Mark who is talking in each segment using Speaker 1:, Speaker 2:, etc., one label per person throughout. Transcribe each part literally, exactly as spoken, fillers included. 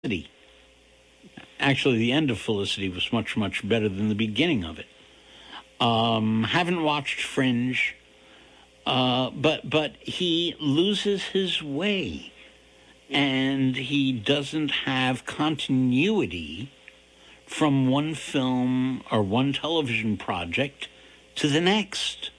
Speaker 1: Actually, the end of Felicity was much, much better than the beginning of it. Um, haven't watched Fringe, uh, but but he loses his way, and he doesn't have continuity from one film or one television project to the next.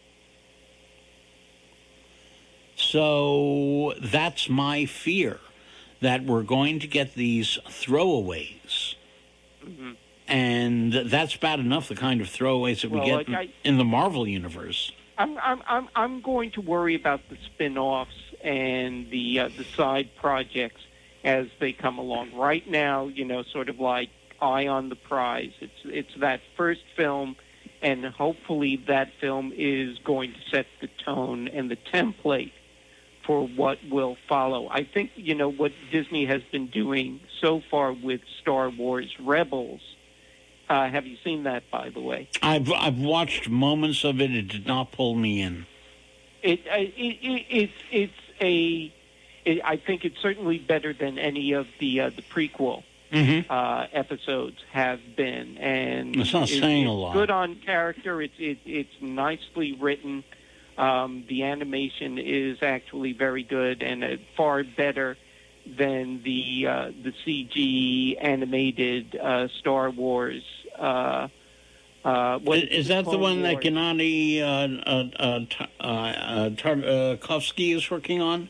Speaker 1: So that's my fear, that we're going to get these throwaways. Mm-hmm. And that's bad enough, the kind of throwaways that well, we get like I, in the Marvel universe.
Speaker 2: I'm I'm I'm I'm going to worry about the spin-offs and the uh, the side projects as they come along. Right now, you know, sort of like eye on the prize. It's it's that first film, and hopefully that film is going to set the tone and the template for what will follow. I think, you know, what Disney has been doing so far with Star Wars Rebels. Uh, have you seen that, by the way?
Speaker 1: I've I've watched moments of it. It did not pull me in.
Speaker 2: It, it, it it's it's a. It, I think it's certainly better than any of the uh, the prequel mm-hmm. uh, episodes have been, and
Speaker 1: it's not
Speaker 2: it,
Speaker 1: saying
Speaker 2: it's
Speaker 1: a lot.
Speaker 2: Good on character. It's it, it's nicely written. Um, the animation is actually very good and uh, far better than the uh, the C G animated uh, Star Wars. Uh, uh,
Speaker 1: is, is that the one Wars? that Gennady uh, uh, uh, uh, Tartakovsky is working on?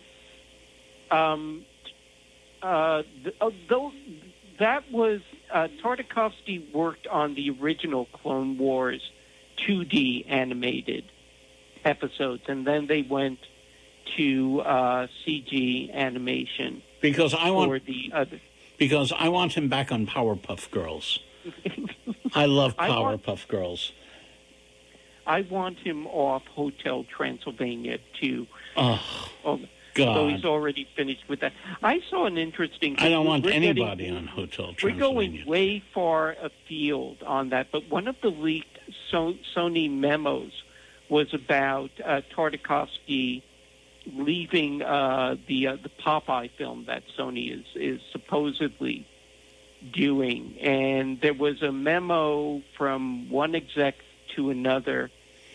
Speaker 2: Um, uh, th- uh, those, that was uh, Tartakovsky worked on the original Clone Wars two D animated episodes, and then they went to uh, C G animation.
Speaker 1: Because I want
Speaker 2: for the other.
Speaker 1: Because I want him back on Powerpuff Girls. I love Powerpuff want, Girls.
Speaker 2: I want him off Hotel Transylvania too.
Speaker 1: Oh, oh God!
Speaker 2: So he's already finished with that. I saw an interesting.
Speaker 1: I don't want
Speaker 2: we're
Speaker 1: anybody
Speaker 2: getting,
Speaker 1: on Hotel
Speaker 2: Transylvania. We're going
Speaker 1: too.
Speaker 2: way far afield on that, but one of the leaked so, Sony memos was about uh, Tartakovsky leaving uh, the uh, the Popeye film that Sony is is supposedly doing, and there was a memo from one exec to another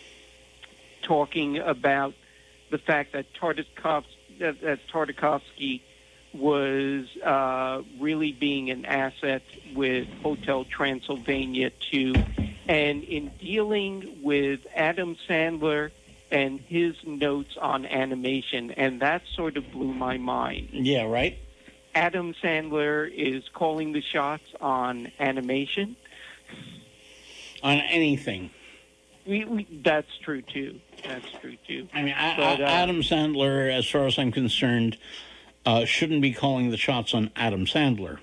Speaker 2: talking about the fact that Tartakovsky, that, that Tartakovsky was uh, really being an asset with Hotel Transylvania two, and in dealing with Adam Sandler and his notes on animation, and that sort of blew my mind.
Speaker 1: Yeah, right?
Speaker 2: Adam Sandler is calling the shots on animation.
Speaker 1: On anything.
Speaker 2: We, we, that's true, too. That's true, too.
Speaker 1: I mean, I, but, uh, Adam Sandler, as far as I'm concerned, uh, shouldn't be calling the shots on Adam Sandler.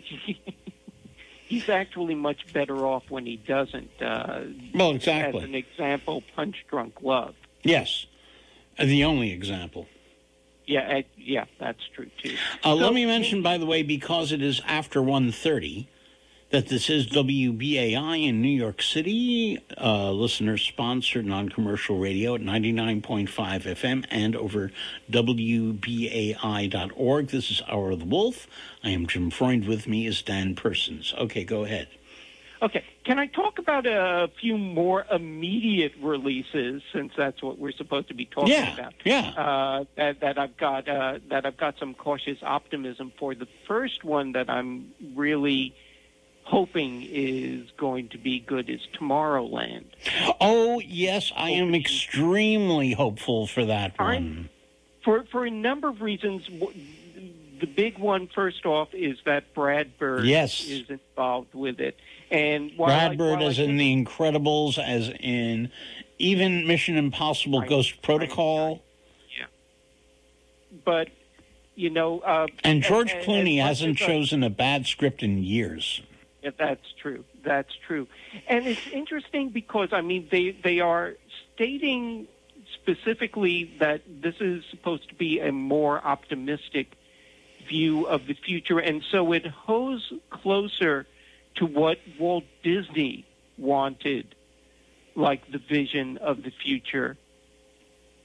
Speaker 2: He's actually much better off when he doesn't. Uh,
Speaker 1: well, exactly.
Speaker 2: As an example, Punch Drunk Love.
Speaker 1: Yes, the only example.
Speaker 2: Yeah, uh, yeah, that's true, too.
Speaker 1: Uh, so, let me mention, by the way, because it is after one thirty, that this is W B A I in New York City, uh, listener-sponsored non-commercial radio at ninety-nine point five F M and over W B A I dot org. This is Hour of the Wolf. I am Jim Freund. With me is Dan Persons. Okay, go ahead.
Speaker 2: Okay, can I talk about a few more immediate releases, since that's what we're supposed to be talking
Speaker 1: yeah,
Speaker 2: about?
Speaker 1: Yeah,
Speaker 2: uh, that, that I've got uh, that I've got some cautious optimism for. The first one that I'm really hoping is going to be good is Tomorrowland.
Speaker 1: Oh yes, I am extremely hopeful for that one. I'm,
Speaker 2: for for a number of reasons. The big one, first off, is that Brad Bird
Speaker 1: yes.
Speaker 2: is involved with it. And while
Speaker 1: Brad
Speaker 2: I,
Speaker 1: Bird
Speaker 2: while
Speaker 1: as
Speaker 2: I
Speaker 1: in The Incredibles, as in even Mission Impossible
Speaker 2: right,
Speaker 1: Ghost Protocol.
Speaker 2: Right, right. Yeah. But, you know... Uh,
Speaker 1: and George
Speaker 2: and,
Speaker 1: Clooney
Speaker 2: and
Speaker 1: hasn't chosen a bad script in years.
Speaker 2: Yeah, that's true. That's true. And it's interesting because, I mean, they, they are stating specifically that this is supposed to be a more optimistic view of the future, and so it hose closer to what Walt Disney wanted, like the vision of the future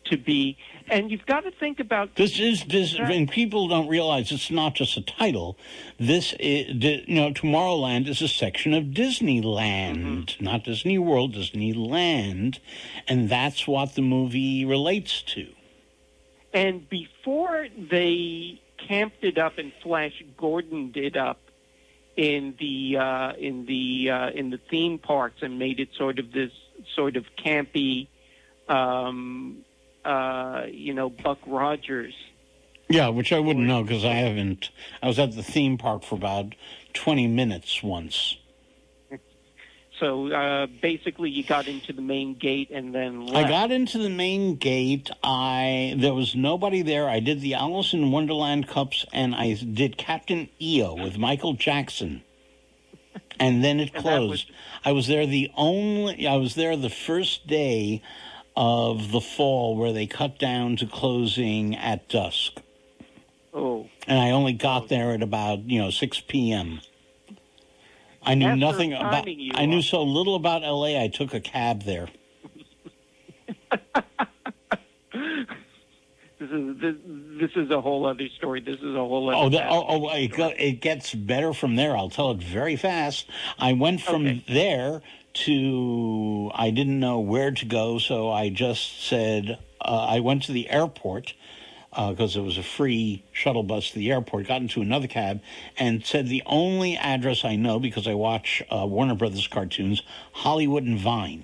Speaker 2: to be. And you've got to think about
Speaker 1: this is this, and people don't realize it's not just a title. This is, you know, Tomorrowland is a section of Disneyland, mm-hmm. not Disney World, Disneyland, and that's what the movie relates to.
Speaker 2: And before they camped it up and Flash Gordoned it up in the uh, in the uh, in the theme parks and made it sort of this sort of campy. Um, Uh, you know, Buck Rogers.
Speaker 1: Yeah, which I wouldn't know because I haven't. I was at the theme park for about twenty minutes once.
Speaker 2: So uh, basically, you got into the main gate and then left.
Speaker 1: I got into the main gate. I there was nobody there. I did the Alice in Wonderland Cups and I did Captain E O with Michael Jackson. And then it closed. Was... I was there the only. I was there the first day of the fall where they cut down to closing at dusk.
Speaker 2: Oh.
Speaker 1: And I only got there at about, you know, six p.m. I knew
Speaker 2: After
Speaker 1: nothing about, I knew
Speaker 2: up.
Speaker 1: so little about L A, I took a cab there.
Speaker 2: This is this, this is a whole other story. This is a whole other.
Speaker 1: Oh, the, oh, oh it, go, it gets better from there. I'll tell it very fast. I went from
Speaker 2: okay.
Speaker 1: there to, I didn't know where to go, so I just said, uh, I went to the airport because uh, it was a free shuttle bus to the airport, got into another cab, and said the only address I know, because I watch uh, Warner Brothers cartoons, Hollywood and Vine,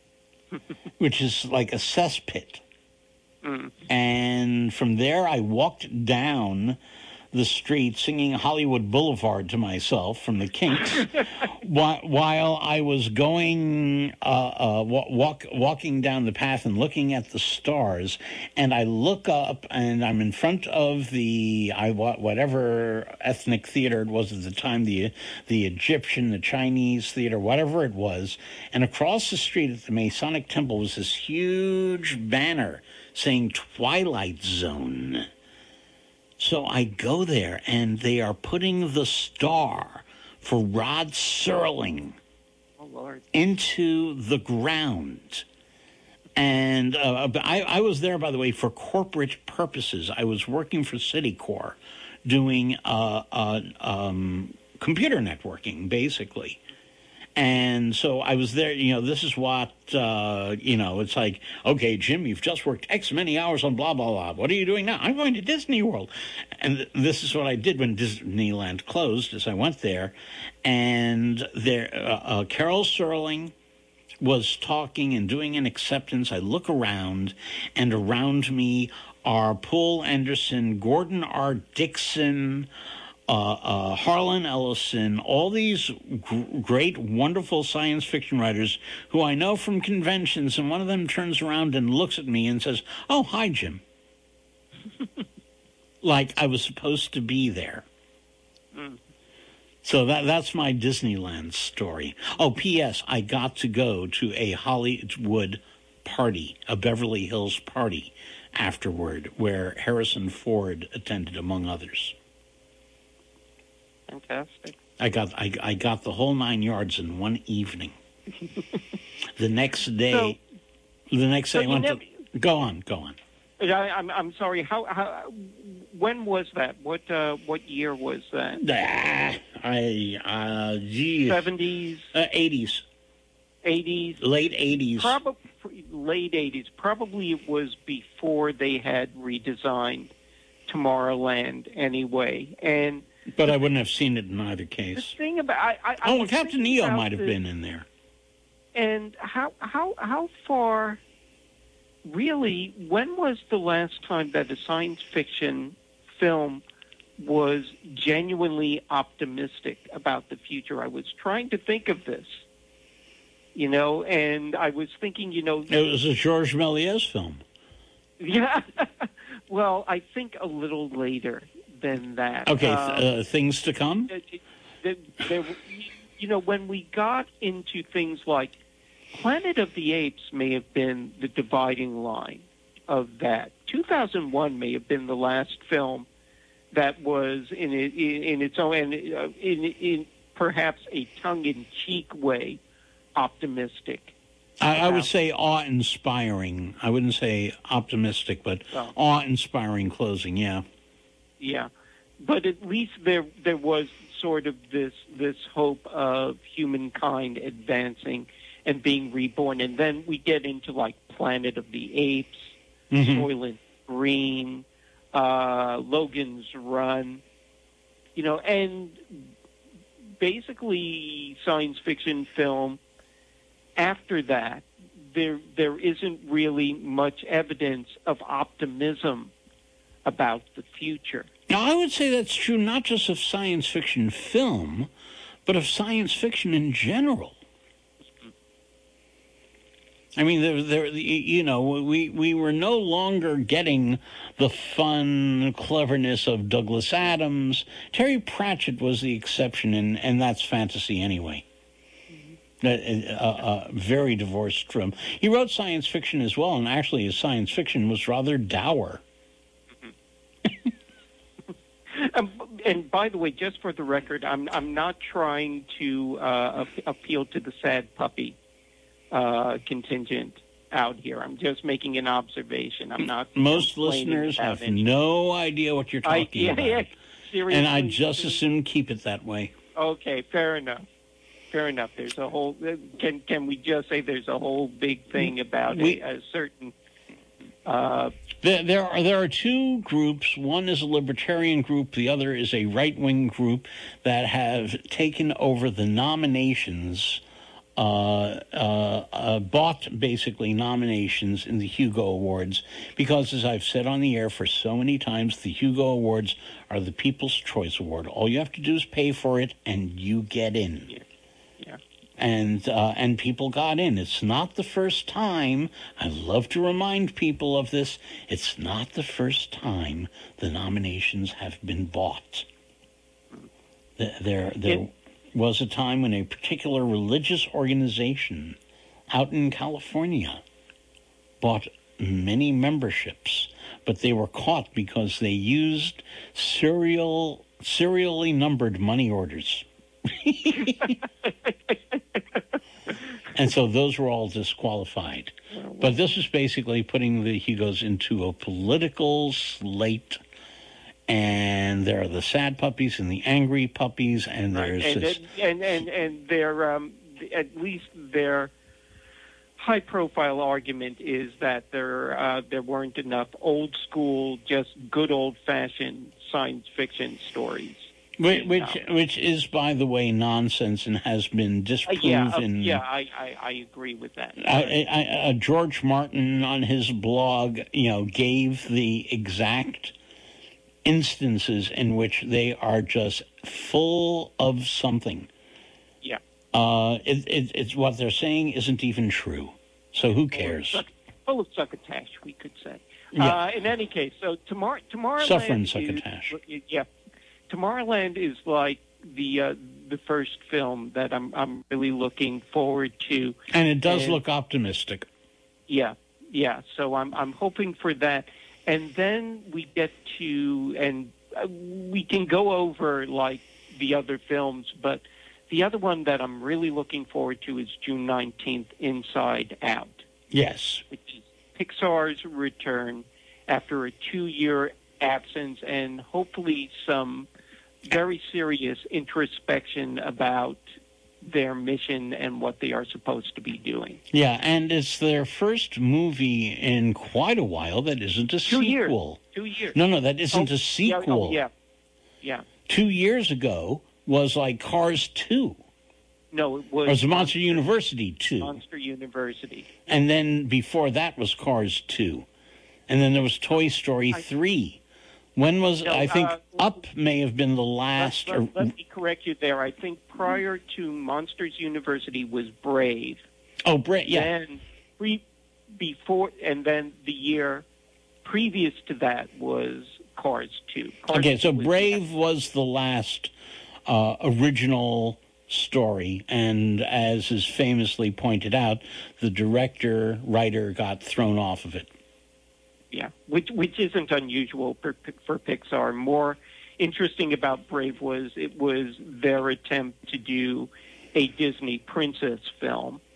Speaker 1: which is like a cesspit.
Speaker 2: Mm.
Speaker 1: And from there, I walked down the street singing Hollywood Boulevard to myself from the Kinks while, while I was going, uh, uh, walk, walking down the path and looking at the stars. And I look up and I'm in front of the, I whatever ethnic theater it was at the time, the, the Egyptian, the Chinese theater, whatever it was. And across the street at the Masonic Temple was this huge banner saying Twilight Zone. So I go there, and they are putting the star for Rod Serling
Speaker 2: oh, Lord.
Speaker 1: into the ground. And uh, I, I was there, by the way, for corporate purposes. I was working for Citicorp, doing uh, uh, um, computer networking, basically. And so I was there, you know, this is what, uh, you know, it's like, okay, Jim, you've just worked X many hours on blah, blah, blah. What are you doing now? I'm going to Disney World. And th- this is what I did when Disneyland closed, as I went there. And there, uh, uh, Carol Serling was talking and doing an acceptance. I look around, and around me are Paul Anderson, Gordon R. Dixon, Uh, uh, Harlan Ellison, all these g- great, wonderful science fiction writers who I know from conventions, and one of them turns around and looks at me and says, "Oh, hi, Jim." Like I was supposed to be there. Mm. So that that's my Disneyland story. Oh, P S I got to go to a Hollywood party, a Beverly Hills party afterward, where Harrison Ford attended, among others.
Speaker 2: Fantastic.
Speaker 1: I got I, I got the whole nine yards in one evening. The next day, so, the next day
Speaker 2: so
Speaker 1: I went
Speaker 2: never,
Speaker 1: to... Go on, go on.
Speaker 2: I, I'm I'm sorry. How how when was that? What uh, what year was that?
Speaker 1: Ah, I uh, geez.
Speaker 2: Seventies,
Speaker 1: uh, eighties,
Speaker 2: eighties,
Speaker 1: late eighties,
Speaker 2: probably late eighties. Probably it was before they had redesigned Tomorrowland anyway, and.
Speaker 1: But I wouldn't have seen it in either case.
Speaker 2: The thing about I, I,
Speaker 1: oh,
Speaker 2: I
Speaker 1: well, Captain E O might have
Speaker 2: this,
Speaker 1: been in there.
Speaker 2: And how how how far? Really, when was the last time that a science fiction film was genuinely optimistic about the future? I was trying to think of this, you know, and I was thinking, you know,
Speaker 1: it was a Georges Méliès film.
Speaker 2: Yeah, well, I think a little later than that.
Speaker 1: Okay,
Speaker 2: um,
Speaker 1: uh, things to come?
Speaker 2: There, there, you know, when we got into things like Planet of the Apes may have been the dividing line of that. two thousand one may have been the last film that was in it, in, in its own, and uh, in, in perhaps a tongue-in-cheek way, optimistic.
Speaker 1: I, I would say awe-inspiring. I wouldn't say optimistic, but
Speaker 2: well,
Speaker 1: awe-inspiring closing. Yeah.
Speaker 2: Yeah, but at least there there was sort of this this hope of humankind advancing and being reborn, and then we get into like Planet of the Apes,
Speaker 1: Mm-hmm.
Speaker 2: Soylent Green, uh, Logan's Run, you know, and basically science fiction film. After that, there there isn't really much evidence of optimism about the future.
Speaker 1: Now, I would say that's true not just of science fiction film, but of science fiction in general. I mean, there, there, you know, we, we were no longer getting the fun cleverness of Douglas Adams. Terry Pratchett was the exception, and, and that's fantasy anyway. Mm-hmm. Uh, uh, very divorced from... He wrote science fiction as well, and actually his science fiction was rather dour.
Speaker 2: Um, and by the way, just for the record, I'm I'm not trying to uh, appeal to the sad puppy uh, contingent out here. I'm just making an observation. I'm not.
Speaker 1: Most listeners have any... no idea what you're talking I, yeah, about, yeah, seriously, and I just as soon keep it that way.
Speaker 2: Okay, fair enough. Fair enough. There's a whole. Can can we just say there's a whole big thing about we, a, a certain. Uh,
Speaker 1: There, there are there are two groups. One is a libertarian group. The other is a right-wing group that have taken over the nominations, uh, uh, uh, bought basically nominations in the Hugo Awards. Because, as I've said on the air for so many times, the Hugo Awards are the People's Choice Award. All you have to do is pay for it, and you get in.
Speaker 2: Yeah. Yeah.
Speaker 1: And uh, and people got in. It's not the first time. I love to remind people of this. It's not the first time the nominations have been bought. There, there was a time when a particular religious organization out in California bought many memberships, but they were caught because they used serial, serially numbered money orders. And so those were all disqualified. But this is basically putting the Hugos into a political slate. And there are the sad puppies and the angry puppies, and there's
Speaker 2: right. and,
Speaker 1: this...
Speaker 2: and and and their um, at least their high-profile argument is that there uh, there weren't enough old-school, just good old-fashioned science fiction stories.
Speaker 1: Which, which, which is, by the way, nonsense and has been disproven.
Speaker 2: Uh, yeah, uh, yeah, I, I, I agree with that.
Speaker 1: I, I, uh, George Martin on his blog, you know, gave the exact instances in which they are just full of something.
Speaker 2: Yeah.
Speaker 1: Uh, it, it, it's what they're saying isn't even true. So who cares?
Speaker 2: Full of, full of succotash, we could say.
Speaker 1: Yeah.
Speaker 2: Uh, in any case, so tomorrow, tomorrow,
Speaker 1: suffering succotash.
Speaker 2: Is, yeah. Tomorrowland is like the uh, the first film that I'm I'm really looking forward to,
Speaker 1: and it does
Speaker 2: and,
Speaker 1: look optimistic.
Speaker 2: Yeah, yeah. So I'm I'm hoping for that, and then we get to and uh, we can go over like the other films, but the other one that I'm really looking forward to is June nineteenth, Inside Out.
Speaker 1: Yes,
Speaker 2: which is Pixar's return after a two-year absence, and hopefully some very serious introspection about their mission and what they are supposed to be doing.
Speaker 1: Yeah, and it's their first movie in quite a while that isn't a
Speaker 2: Two
Speaker 1: sequel.
Speaker 2: Years. Two years.
Speaker 1: No, no, that isn't
Speaker 2: oh,
Speaker 1: a sequel.
Speaker 2: Yeah, oh, yeah, yeah.
Speaker 1: Two years ago was like Cars two.
Speaker 2: No, it was...
Speaker 1: Or it was Monster University two.
Speaker 2: Monster University.
Speaker 1: And then before that was Cars two. And then there was Toy Story
Speaker 2: I,
Speaker 1: three. When was,
Speaker 2: no,
Speaker 1: I think,
Speaker 2: uh,
Speaker 1: Up may have been the last...
Speaker 2: Let, let, let me correct you there. I think prior to Monsters University was Brave.
Speaker 1: Oh, Brave, yeah.
Speaker 2: Then pre, before, and then the year previous to that was Cars two. Cars
Speaker 1: okay, so
Speaker 2: was
Speaker 1: Brave was the last uh, original story, and as is famously pointed out, the director, writer got thrown off of it.
Speaker 2: Yeah, which which isn't unusual for, for Pixar. More interesting about Brave was it was their attempt to do a Disney princess film,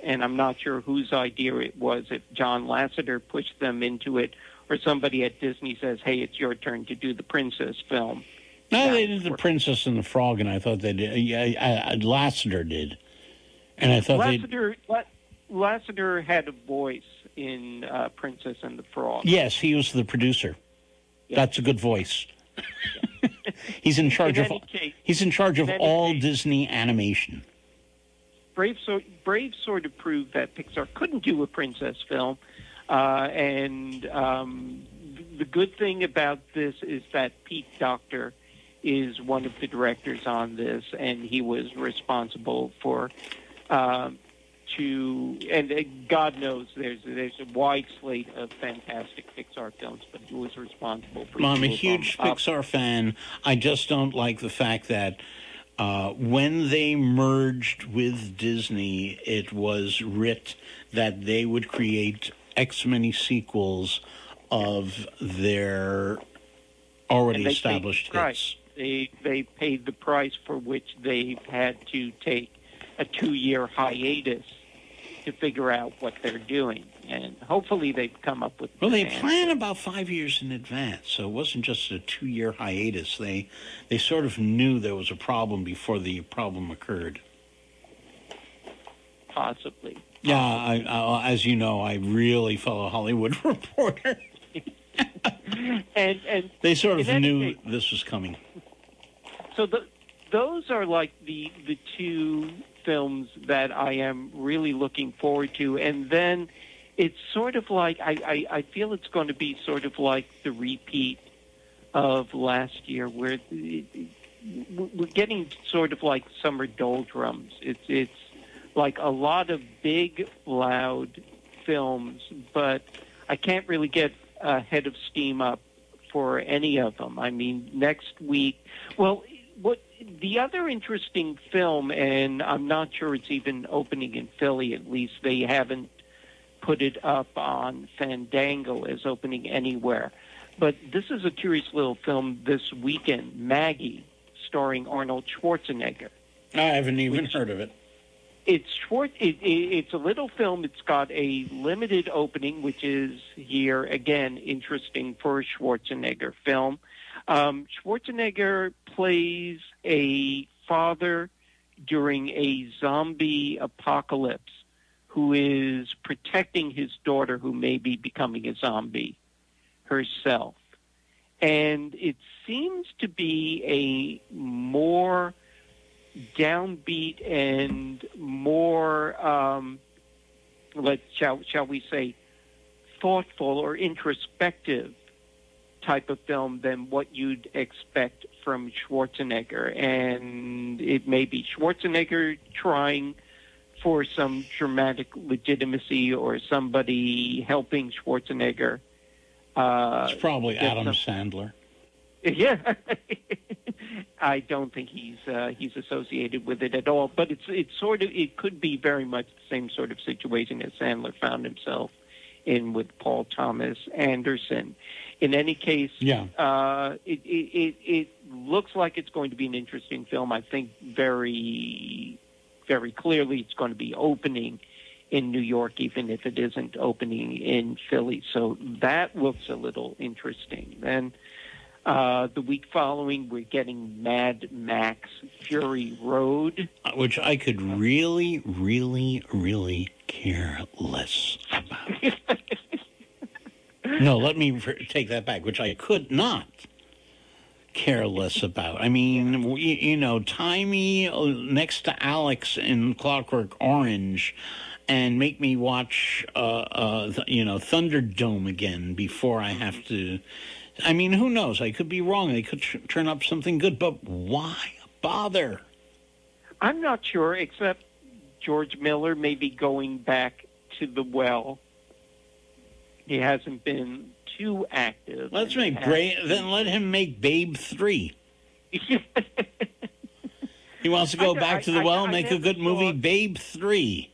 Speaker 2: and I'm not sure whose idea it was, if John Lasseter pushed them into it or somebody at Disney says, hey, it's your turn to do the princess film.
Speaker 1: No, they did The Princess and the Frog, and I thought they did. Yeah, I, I, Lasseter did. And I thought
Speaker 2: Lasseter, Lasseter had a voice in uh, Princess and the Frog.
Speaker 1: Yes, he was the producer. Yeah. That's a good voice. Yeah. he's in charge in of case, he's in charge of in all case, Disney animation.
Speaker 2: Brave, so, Brave sort of proved that Pixar couldn't do a princess film, uh, and um, the good thing about this is that Pete Docter is one of the directors on this, and he was responsible for um, to and uh, God knows there's there's a wide slate of fantastic Pixar films, but he was responsible for.
Speaker 1: Well, I'm a huge Pixar up. fan. I just don't like the fact that uh, when they merged with Disney, it was writ that they would create X many sequels of their already established
Speaker 2: hits.
Speaker 1: Right.
Speaker 2: They they paid the price for which they've had to take a two-year hiatus to figure out what they're doing, and hopefully they've come up with.
Speaker 1: Well, they plan about five years in advance, so it wasn't just a two-year hiatus. They they sort of knew there was a problem before the problem occurred.
Speaker 2: Possibly.
Speaker 1: Yeah, I, I, as you know, I really follow Hollywood Reporter.
Speaker 2: and and
Speaker 1: they sort of knew case, this was coming.
Speaker 2: So the, those are like the the two films that I am really looking forward to, and then it's sort of like I, I, I feel it's going to be sort of like the repeat of last year, where it, we're getting sort of like summer doldrums. It's it's like a lot of big, loud films, but I can't really get a head of steam up for any of them. I mean, next week, well, what the other interesting film, and I'm not sure it's even opening in Philly, at least they haven't put it up on Fandango as opening anywhere, but this is a curious little film this weekend, Maggie, starring Arnold Schwarzenegger.
Speaker 1: I haven't even which, heard of it.
Speaker 2: It's short. It, it, it's a little film. It's got a limited opening, which is here again interesting for a Schwarzenegger film. Um, Schwarzenegger plays a father during a zombie apocalypse who is protecting his daughter, who may be becoming a zombie herself, and it seems to be a more downbeat and more, um, let shall shall we say, thoughtful or introspective type of film than what you'd expect from Schwarzenegger. And it may be Schwarzenegger trying for some dramatic legitimacy, or somebody helping Schwarzenegger. Uh,
Speaker 1: it's probably Adam
Speaker 2: some,
Speaker 1: Sandler.
Speaker 2: Yeah. I don't think he's uh, he's associated with it at all. But it's it's sort of it could be very much the same sort of situation as Sandler found himself in with Paul Thomas Anderson. In any case,
Speaker 1: yeah,
Speaker 2: uh, it, it it it looks like it's going to be an interesting film. I think very very clearly it's going to be opening in New York, even if it isn't opening in Philly. So that looks a little interesting. Then. Uh, the week following, we're getting Mad Max Fury Road.
Speaker 1: Which I could really, really, really care less about. No, let me take that back, which I could not care less about. I mean, we, you know, tie me next to Alex in Clockwork Orange and make me watch, uh, uh, you know, Thunderdome again before I have to... I mean, who knows? I could be wrong. They could tr- turn up something good, but why bother?
Speaker 2: I'm not sure, except George Miller may be going back to the well. He hasn't been too active.
Speaker 1: Let's make great. Then let him make Babe three. He wants to go I, back to the I, well, I, make a good saw... movie, Babe three.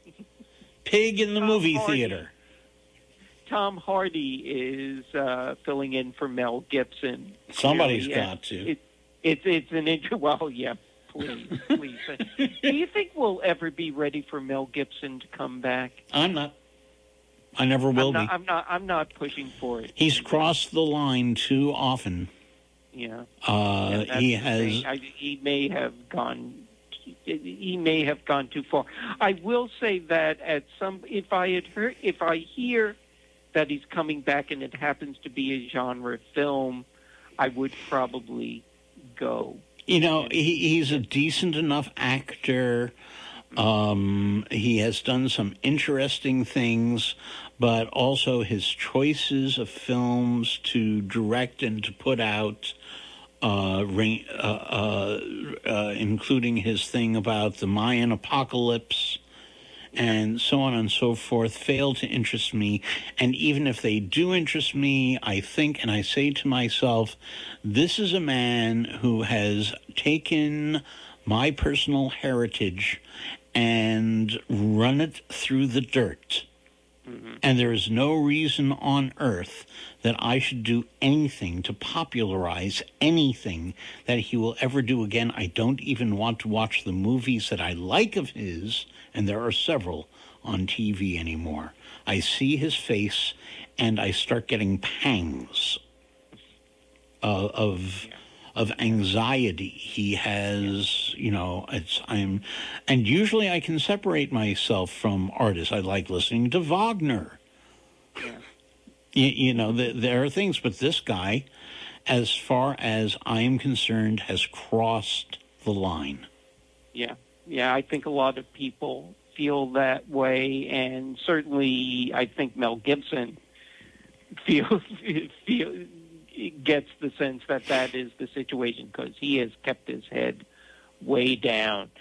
Speaker 1: Pig in the
Speaker 2: Tom
Speaker 1: movie
Speaker 2: Hardy.
Speaker 1: theater.
Speaker 2: Tom Hardy is uh, filling in for Mel Gibson.
Speaker 1: Somebody's
Speaker 2: really.
Speaker 1: got to.
Speaker 2: It, it, it's an intro. Well, yeah, please, please. Do you think we'll ever be ready for Mel Gibson to come back?
Speaker 1: I'm not. I never will
Speaker 2: I'm not,
Speaker 1: be.
Speaker 2: I'm not. I'm not pushing for it.
Speaker 1: He's crossed the line too often.
Speaker 2: Yeah.
Speaker 1: Uh,
Speaker 2: yeah
Speaker 1: he has.
Speaker 2: I, he may have gone. He may have gone too far. I will say that at some, if I had heard, if I hear that he's coming back and it happens to be a genre film, I would probably go.
Speaker 1: You know, he, he's a decent enough actor. Um, he has done some interesting things, but also his choices of films to direct and to put out, uh, uh, uh, uh, including his thing about the Mayan apocalypse and so on and so forth, fail to interest me. And even if they do interest me, I think and I say to myself, this is a man who has taken my personal heritage and run it through the dirt. Mm-hmm. And there is no reason on earth that I should do anything to popularize anything that he will ever do again. I don't even want to watch the movies that I like of his, and there are several on T V anymore. I see his face, and I start getting pangs uh, of yeah. of anxiety. He has, you know, it's I'm, and usually I can separate myself from artists. I like listening to Wagner.
Speaker 2: Yeah.
Speaker 1: You, you know, the, there are things, but this guy, as far as I am concerned, has crossed the line.
Speaker 2: Yeah. Yeah, I think a lot of people feel that way, and certainly I think Mel Gibson feels feel, gets the sense that that is the situation because he has kept his head way down.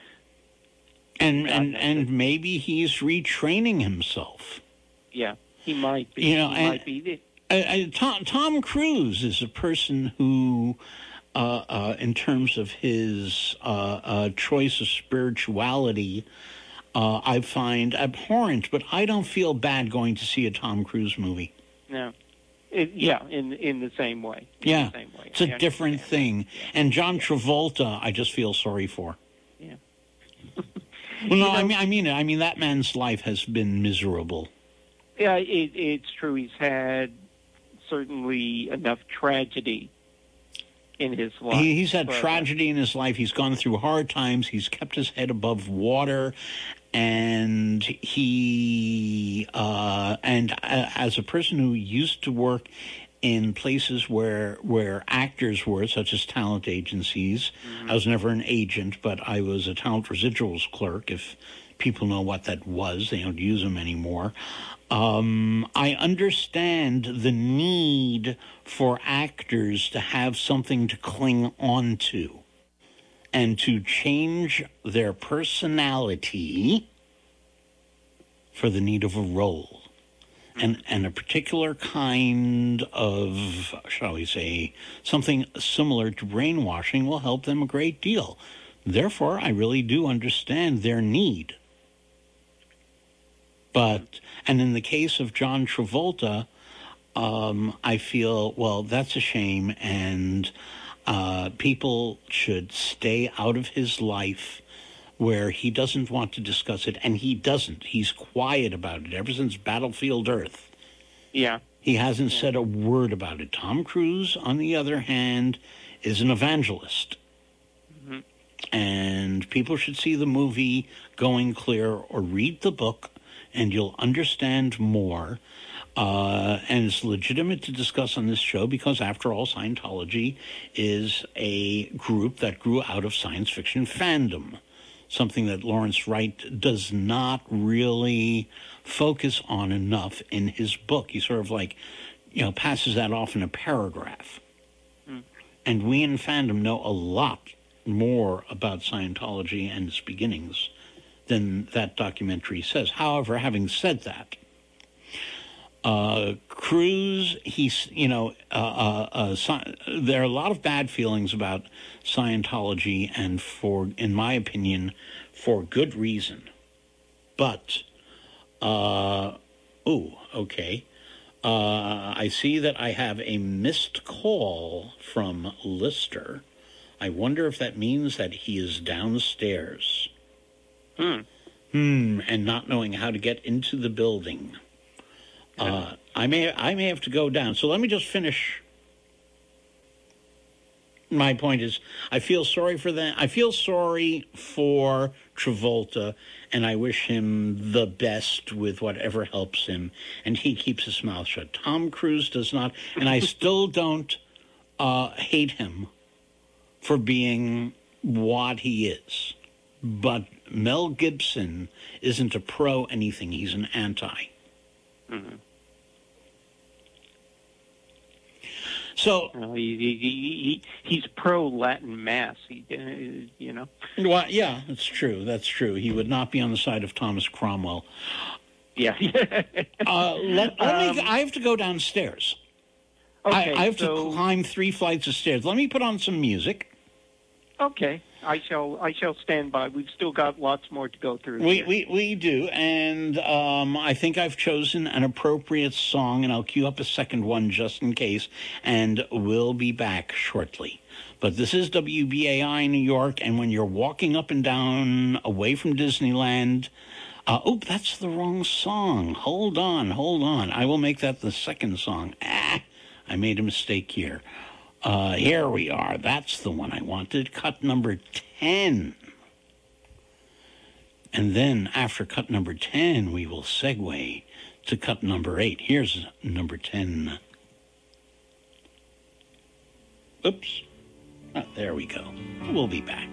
Speaker 1: And and, and maybe he's retraining himself.
Speaker 2: Yeah, he might be.
Speaker 1: You know,
Speaker 2: he
Speaker 1: and,
Speaker 2: might be.
Speaker 1: Uh, uh, Tom, Tom Cruise is a person who, uh, uh, in terms of his uh, uh, choice of spirituality, uh, I find abhorrent, but I don't feel bad going to see a Tom Cruise movie.
Speaker 2: No. It, yeah, in in the same way. In
Speaker 1: yeah,
Speaker 2: the same way.
Speaker 1: It's a different thing. Yeah. And John yeah. Travolta, I just feel sorry for.
Speaker 2: Yeah.
Speaker 1: well, no, know, I mean, I mean, I mean, that man's life has been miserable.
Speaker 2: Yeah, it, it's true. He's had certainly enough tragedy in his life.
Speaker 1: He, he's had
Speaker 2: but,
Speaker 1: tragedy in his life. He's gone through hard times. He's kept his head above water. And he, uh, and uh, as a person who used to work in places where where actors were, such as talent agencies, mm-hmm. I was never an agent, but I was a talent residuals clerk. If people know what that was, they don't use them anymore. Um, I understand the need for actors to have something to cling on to. And to change their personality for the need of a role. And, and a particular kind of, shall we say, something similar to brainwashing will help them a great deal. Therefore, I really do understand their need. But, and in the case of John Travolta, um, I feel, well, that's a shame, and Uh, people should stay out of his life where he doesn't want to discuss it, and he doesn't. He's quiet about it ever since Battlefield Earth.
Speaker 2: Yeah.
Speaker 1: He hasn't
Speaker 2: yeah.
Speaker 1: said a word about it. Tom Cruise, on the other hand, is an evangelist. Mm-hmm. And people should see the movie Going Clear or read the book, and you'll understand more. Uh, and it's legitimate to discuss on this show because, after all, Scientology is a group that grew out of science fiction fandom, something that Lawrence Wright does not really focus on enough in his book. He sort of like, you know, passes that off in a paragraph. Mm. And we in fandom know a lot more about Scientology and its beginnings than that documentary says. However, having said that, Uh, Cruise, he's, you know, uh, uh, uh, sci- there are a lot of bad feelings about Scientology, and for, in my opinion, for good reason. But, uh, oh, okay. Uh, I see that I have a missed call from Lister. I wonder if that means that he is downstairs.
Speaker 2: Hmm.
Speaker 1: Hmm, and not knowing how to get into the building. Yeah. Uh, I may I may have to go down. So let me just finish. My point is, I feel sorry for them. I feel sorry for Travolta, and I wish him the best with whatever helps him. And he keeps his mouth shut. Tom Cruise does not, and I still don't uh, hate him for being what he is. But Mel Gibson isn't a pro anything. He's an anti.
Speaker 2: Mm-hmm.
Speaker 1: So
Speaker 2: uh, he, he, he, he's pro Latin Mass. He, uh, you know.
Speaker 1: Well, yeah, that's true. That's true. He would not be on the side of Thomas Cromwell.
Speaker 2: Yeah.
Speaker 1: uh, let, let
Speaker 2: um,
Speaker 1: me. I have to go downstairs.
Speaker 2: Okay,
Speaker 1: I, I have
Speaker 2: so,
Speaker 1: to climb three flights of stairs. Let me put on some music.
Speaker 2: Okay, I shall. I shall stand by. We've still got lots more to go through.
Speaker 1: We
Speaker 2: here.
Speaker 1: we we do, and um, I think I've chosen an appropriate song, and I'll queue up a second one just in case, and we'll be back shortly. But this is W B A I New York, and when you're walking up and down away from Disneyland, uh, oh, that's the wrong song. Hold on, hold on. I will make that the second song. Ah, I made a mistake here. Uh, here we are. That's the one I wanted. Cut number ten. And then after cut number ten, we will segue to cut number eight. Here's number ten. Oops. Oh, there we go. We'll be back.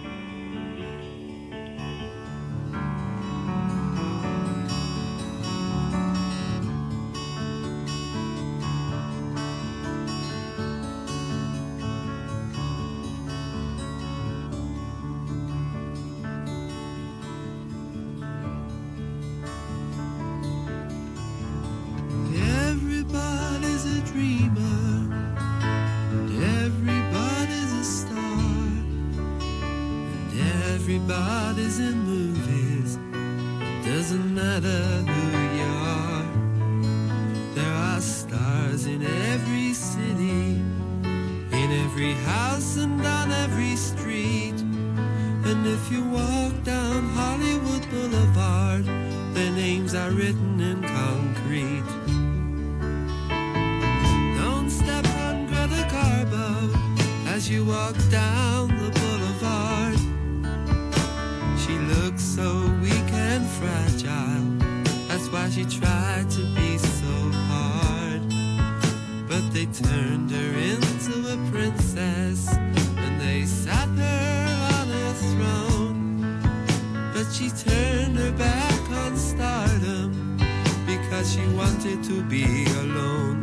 Speaker 3: Everybody's in movies, it doesn't matter who you are. There are stars in every city, in every house and on every street. And if you walk down Hollywood Boulevard, their names are written in concrete. Don't step on Greta Garbo as you walk down the boulevard. She looks so weak and fragile, that's why she tried to be so hard. But they turned her into a princess, and they sat her on a throne. But she turned her back on stardom, because she wanted to be alone.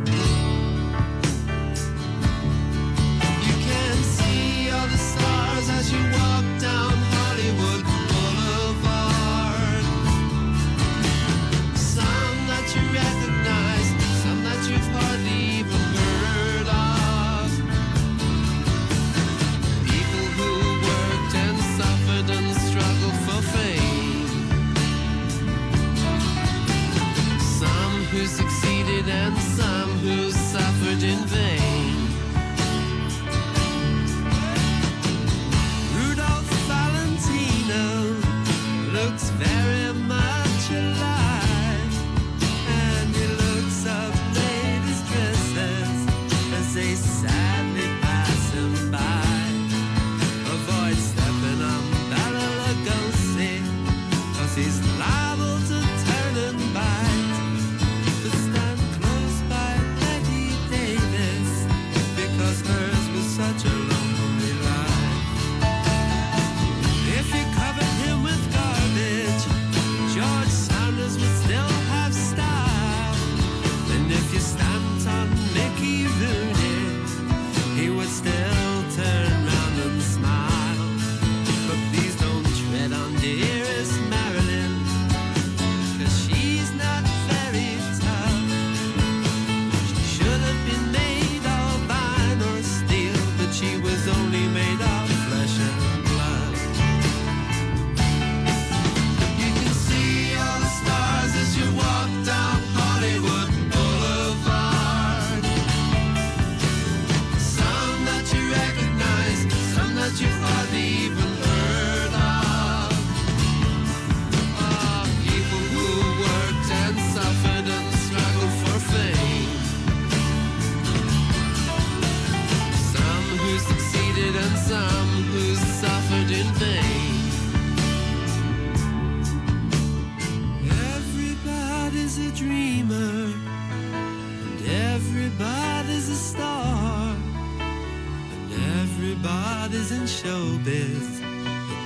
Speaker 3: You can see all the stars as you walk down Hollywood Boulevard. Some that you recognize, some that you've hardly even heard of. People who worked and suffered and struggled for fame. Some who succeeded and some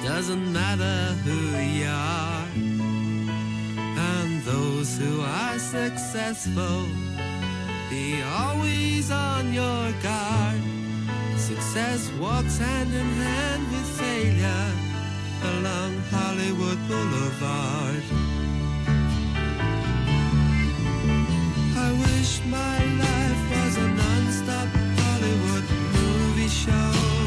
Speaker 3: doesn't matter who you are. And those who are successful, be always on your guard. Success walks hand in hand with failure along Hollywood Boulevard. I wish my life was a non-stop Hollywood movie show.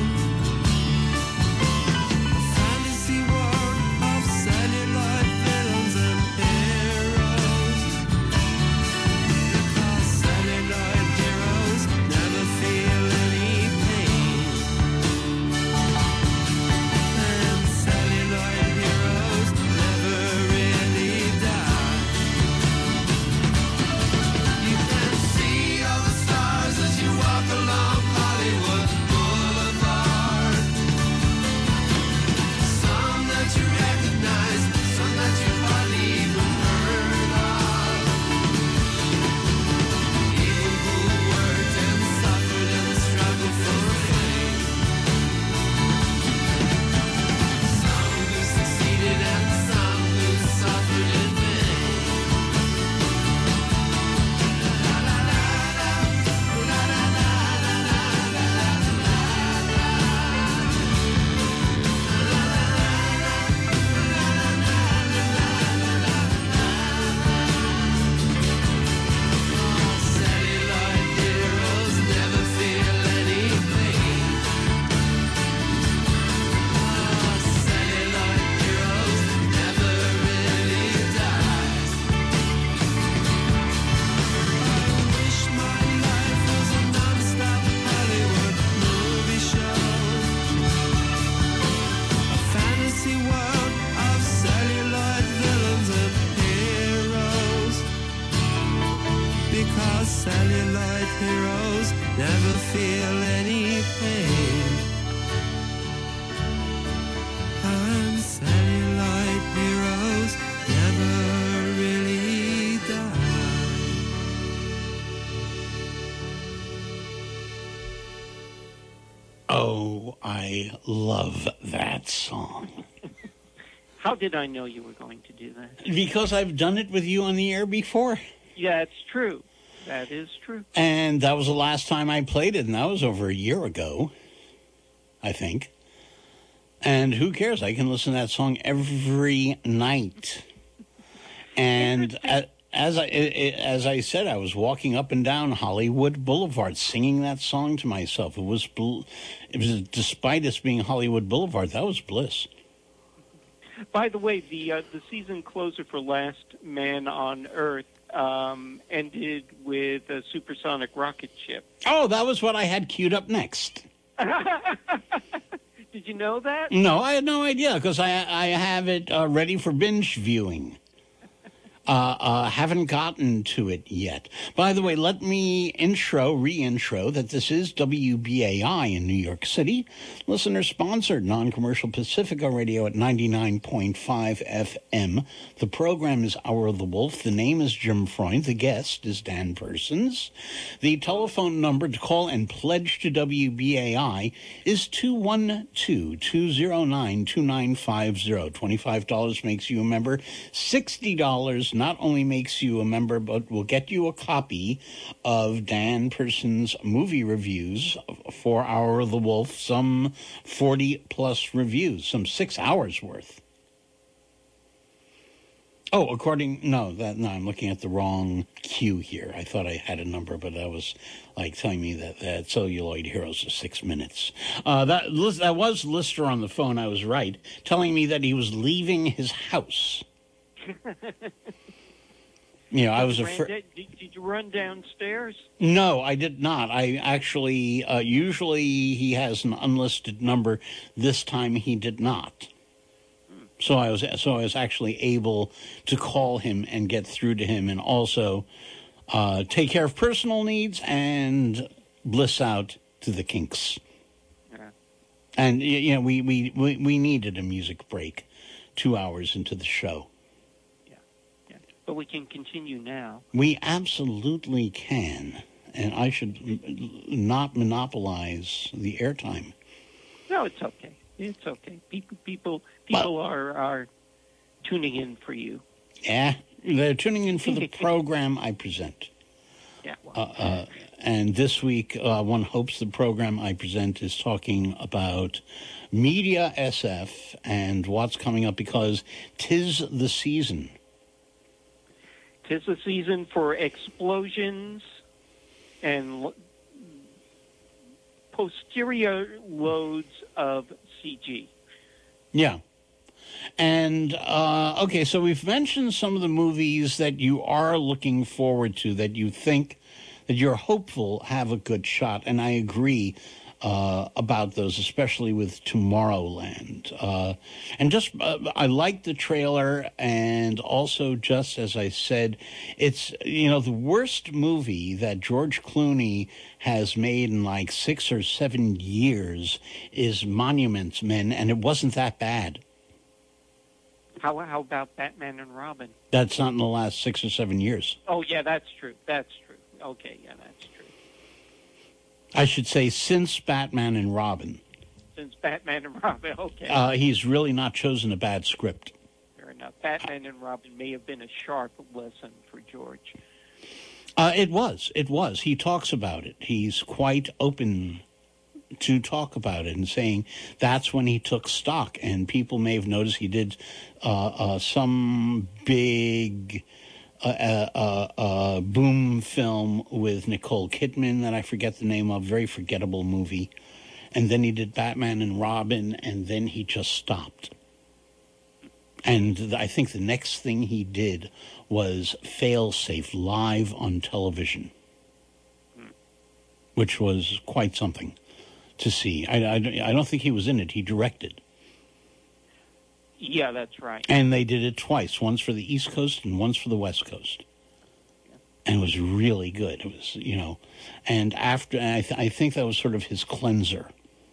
Speaker 1: Oh, I love that song.
Speaker 2: How did I know you were going to do that?
Speaker 1: Because I've done it with you on the air before.
Speaker 2: Yeah, it's true. That is true.
Speaker 1: And that was the last time I played it, and that was over a year ago, I think. And who cares? I can listen to that song every night. And as I as I said, I was walking up and down Hollywood Boulevard singing that song to myself. It was, it was despite us being Hollywood Boulevard, that was bliss.
Speaker 2: By the way, the uh, the season closer for Last Man on Earth um, ended with a supersonic rocket ship.
Speaker 1: Oh, that was what I had queued up next.
Speaker 2: Did you know that?
Speaker 1: No, I had no idea, because I I have it uh, ready for binge viewing. Uh, uh, haven't gotten to it yet. By the way, let me intro, re-intro that this is W B A I in New York City. Listener-sponsored, non-commercial Pacifica Radio at ninety-nine point five F M. The program is Hour of the Wolf. The name is Jim Freund. The guest is Dan Persons. The telephone number to call and pledge to W B A I is two one two, two zero nine, two nine five zero. twenty-five dollars makes you a member. sixty dollars not only makes you a member, but will get you a copy of Dan Persons' movie reviews for Hour of the Wolf, some forty-plus reviews, some six hours worth. Oh, according, no, that no, I'm looking at the wrong queue here. I thought I had a number, but that was like telling me that, that Celluloid Heroes is six minutes. Uh, that, that was Lister on the phone, I was right, telling me that he was leaving his house. You know, I was afraid.
Speaker 2: Did, did you run downstairs?
Speaker 1: No, I did not. I actually, uh, usually he has an unlisted number. This time he did not. So I was, so I was actually able to call him and get through to him, and also uh, take care of personal needs and bliss out to the Kinks. Yeah. And you know, we, we, we, we needed a music break, two hours into the show.
Speaker 2: But we can continue now.
Speaker 1: We absolutely can. And I should not monopolize the airtime.
Speaker 2: No, it's okay. It's okay. People, people, people
Speaker 1: Well,
Speaker 2: are are tuning in for you.
Speaker 1: yeah, they're tuning in for the program I present.
Speaker 2: Yeah. Well,
Speaker 1: Uh, uh, and this week, uh, one hopes the program I present is talking about Media S F and what's coming up because 'tis the season.
Speaker 2: tis the season for explosions and lo- posterior loads of C G.
Speaker 1: Yeah. And, uh, okay, so we've mentioned some of the movies that you are looking forward to, that you think, that you're hopeful have a good shot. And I agree uh, about those, especially with Tomorrowland. Uh, and just, uh, I like the trailer. And also, just as I said, it's, you know, the worst movie that George Clooney has made in like six or seven years is Monuments Men. And it wasn't that bad.
Speaker 2: How how about Batman and Robin?
Speaker 1: That's not in the last six or seven years.
Speaker 2: Oh yeah, that's true. That's true. Okay, yeah, that's true.
Speaker 1: I should say since Batman and Robin.
Speaker 2: Since Batman and Robin, okay.
Speaker 1: Uh, he's really not chosen a bad script.
Speaker 2: Fair enough. Batman and Robin may have been a sharp lesson for George.
Speaker 1: Uh, it was. It was. He talks about it. He's quite open to talk about it and saying that's when he took stock. And people may have noticed he did uh, uh, some big uh, uh, uh, uh, boom film with Nicole Kidman that I forget the name of, very forgettable movie. And then he did Batman and Robin, and then he just stopped. And I think the next thing he did was Failsafe live on television, which was quite something to see. I, I, I don't think he was in it. He directed.
Speaker 2: Yeah, that's right.
Speaker 1: And they did it twice, once for the East Coast and once for the West Coast. And it was really good. It was, you know, and after, I, th- I think that was sort of his cleanser.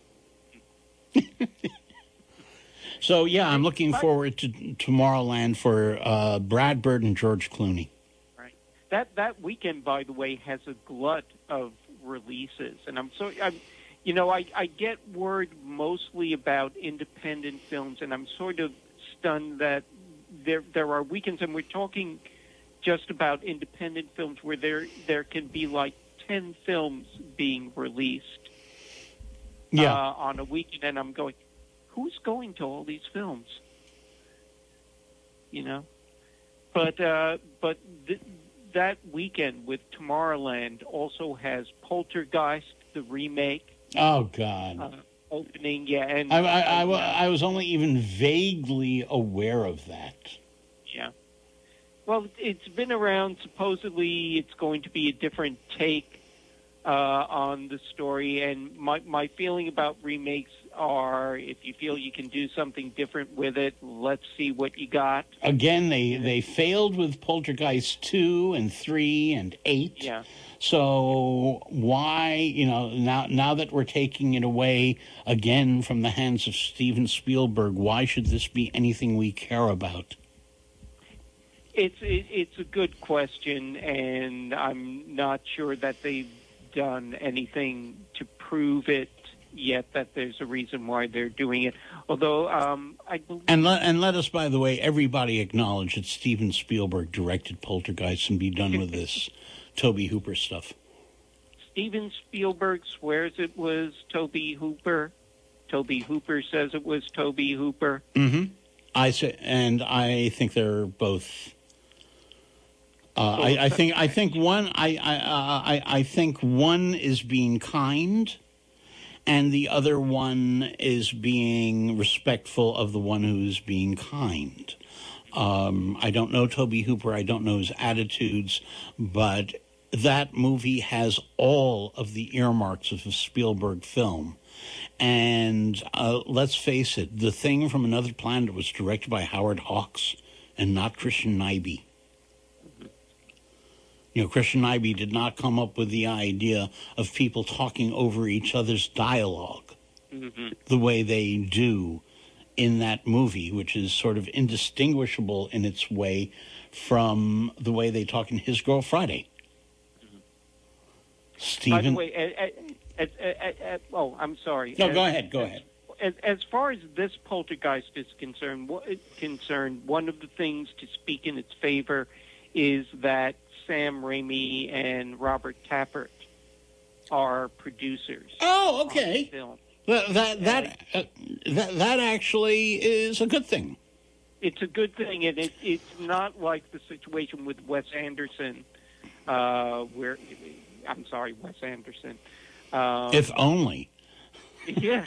Speaker 1: So, yeah, I'm looking forward to Tomorrowland for uh, Brad Bird and George Clooney.
Speaker 2: Right. That that weekend, by the way, has a glut of releases. And I'm so, I'm, you know, I, I get word mostly about independent films, and I'm sort of stunned that there there are weekends, and we're talking just about independent films where there there can be like ten films being released
Speaker 1: Yeah.
Speaker 2: uh, on a weekend, and I'm going, who's going to all these films? You know, but uh, but th- that weekend with Tomorrowland also has Poltergeist, the remake.
Speaker 1: Oh, God.
Speaker 2: Uh, opening, yeah, and
Speaker 1: I, I, I,
Speaker 2: uh,
Speaker 1: I was only even vaguely aware of that.
Speaker 2: yeah. Well, it's been around. Supposedly, it's going to be a different take uh, on the story. And my my feeling about remakes are, if you feel you can do something different with it, let's see what you got.
Speaker 1: Again, they, they failed with Poltergeist two and three and eight.
Speaker 2: Yeah.
Speaker 1: So why, you know, now now that we're taking it away again from the hands of Steven Spielberg, why should this be anything we care about?
Speaker 2: It's it, it's a good question, and I'm not sure that they've done anything to prove it yet, that there's a reason why they're doing it. Although um, I believe...
Speaker 1: And let, and let us, by the way, everybody acknowledge that Steven Spielberg directed Poltergeist and be done with this Tobe Hooper stuff.
Speaker 2: Steven Spielberg swears it was Tobe Hooper. Tobe Hooper says it was Tobe Hooper.
Speaker 1: Mm-hmm. I say, and I think they're both. Uh, I, I think I think one I I, I I think one is being kind, and the other one is being respectful of the one who's being kind. Um, I don't know Tobe Hooper. I don't know his attitudes, but that movie has all of the earmarks of a Spielberg film. And uh, let's face it, The Thing from Another Planet was directed by Howard Hawks and not Christian Nyby. You know, Christian Nyby did not come up with the idea of people talking over each other's dialogue mm-hmm. the way they do in that movie, which is sort of indistinguishable in its way from the way they talk in His Girl Friday. Mm-hmm. Stephen.
Speaker 2: By the way, at, at, at, at, at, oh, I'm sorry.
Speaker 1: No,
Speaker 2: as,
Speaker 1: go ahead. Go ahead.
Speaker 2: as, as far as this Poltergeist is concerned, concerned, one of the things to speak in its favor is that Sam Raimi and Robert Tappert are producers.
Speaker 1: Oh, okay.
Speaker 2: On the film.
Speaker 1: That that that, uh, that that actually is a good thing.
Speaker 2: It's a good thing, and it, it's not like the situation with Wes Anderson, uh, where I'm sorry, Wes Anderson. Um,
Speaker 1: if only.
Speaker 2: Yeah.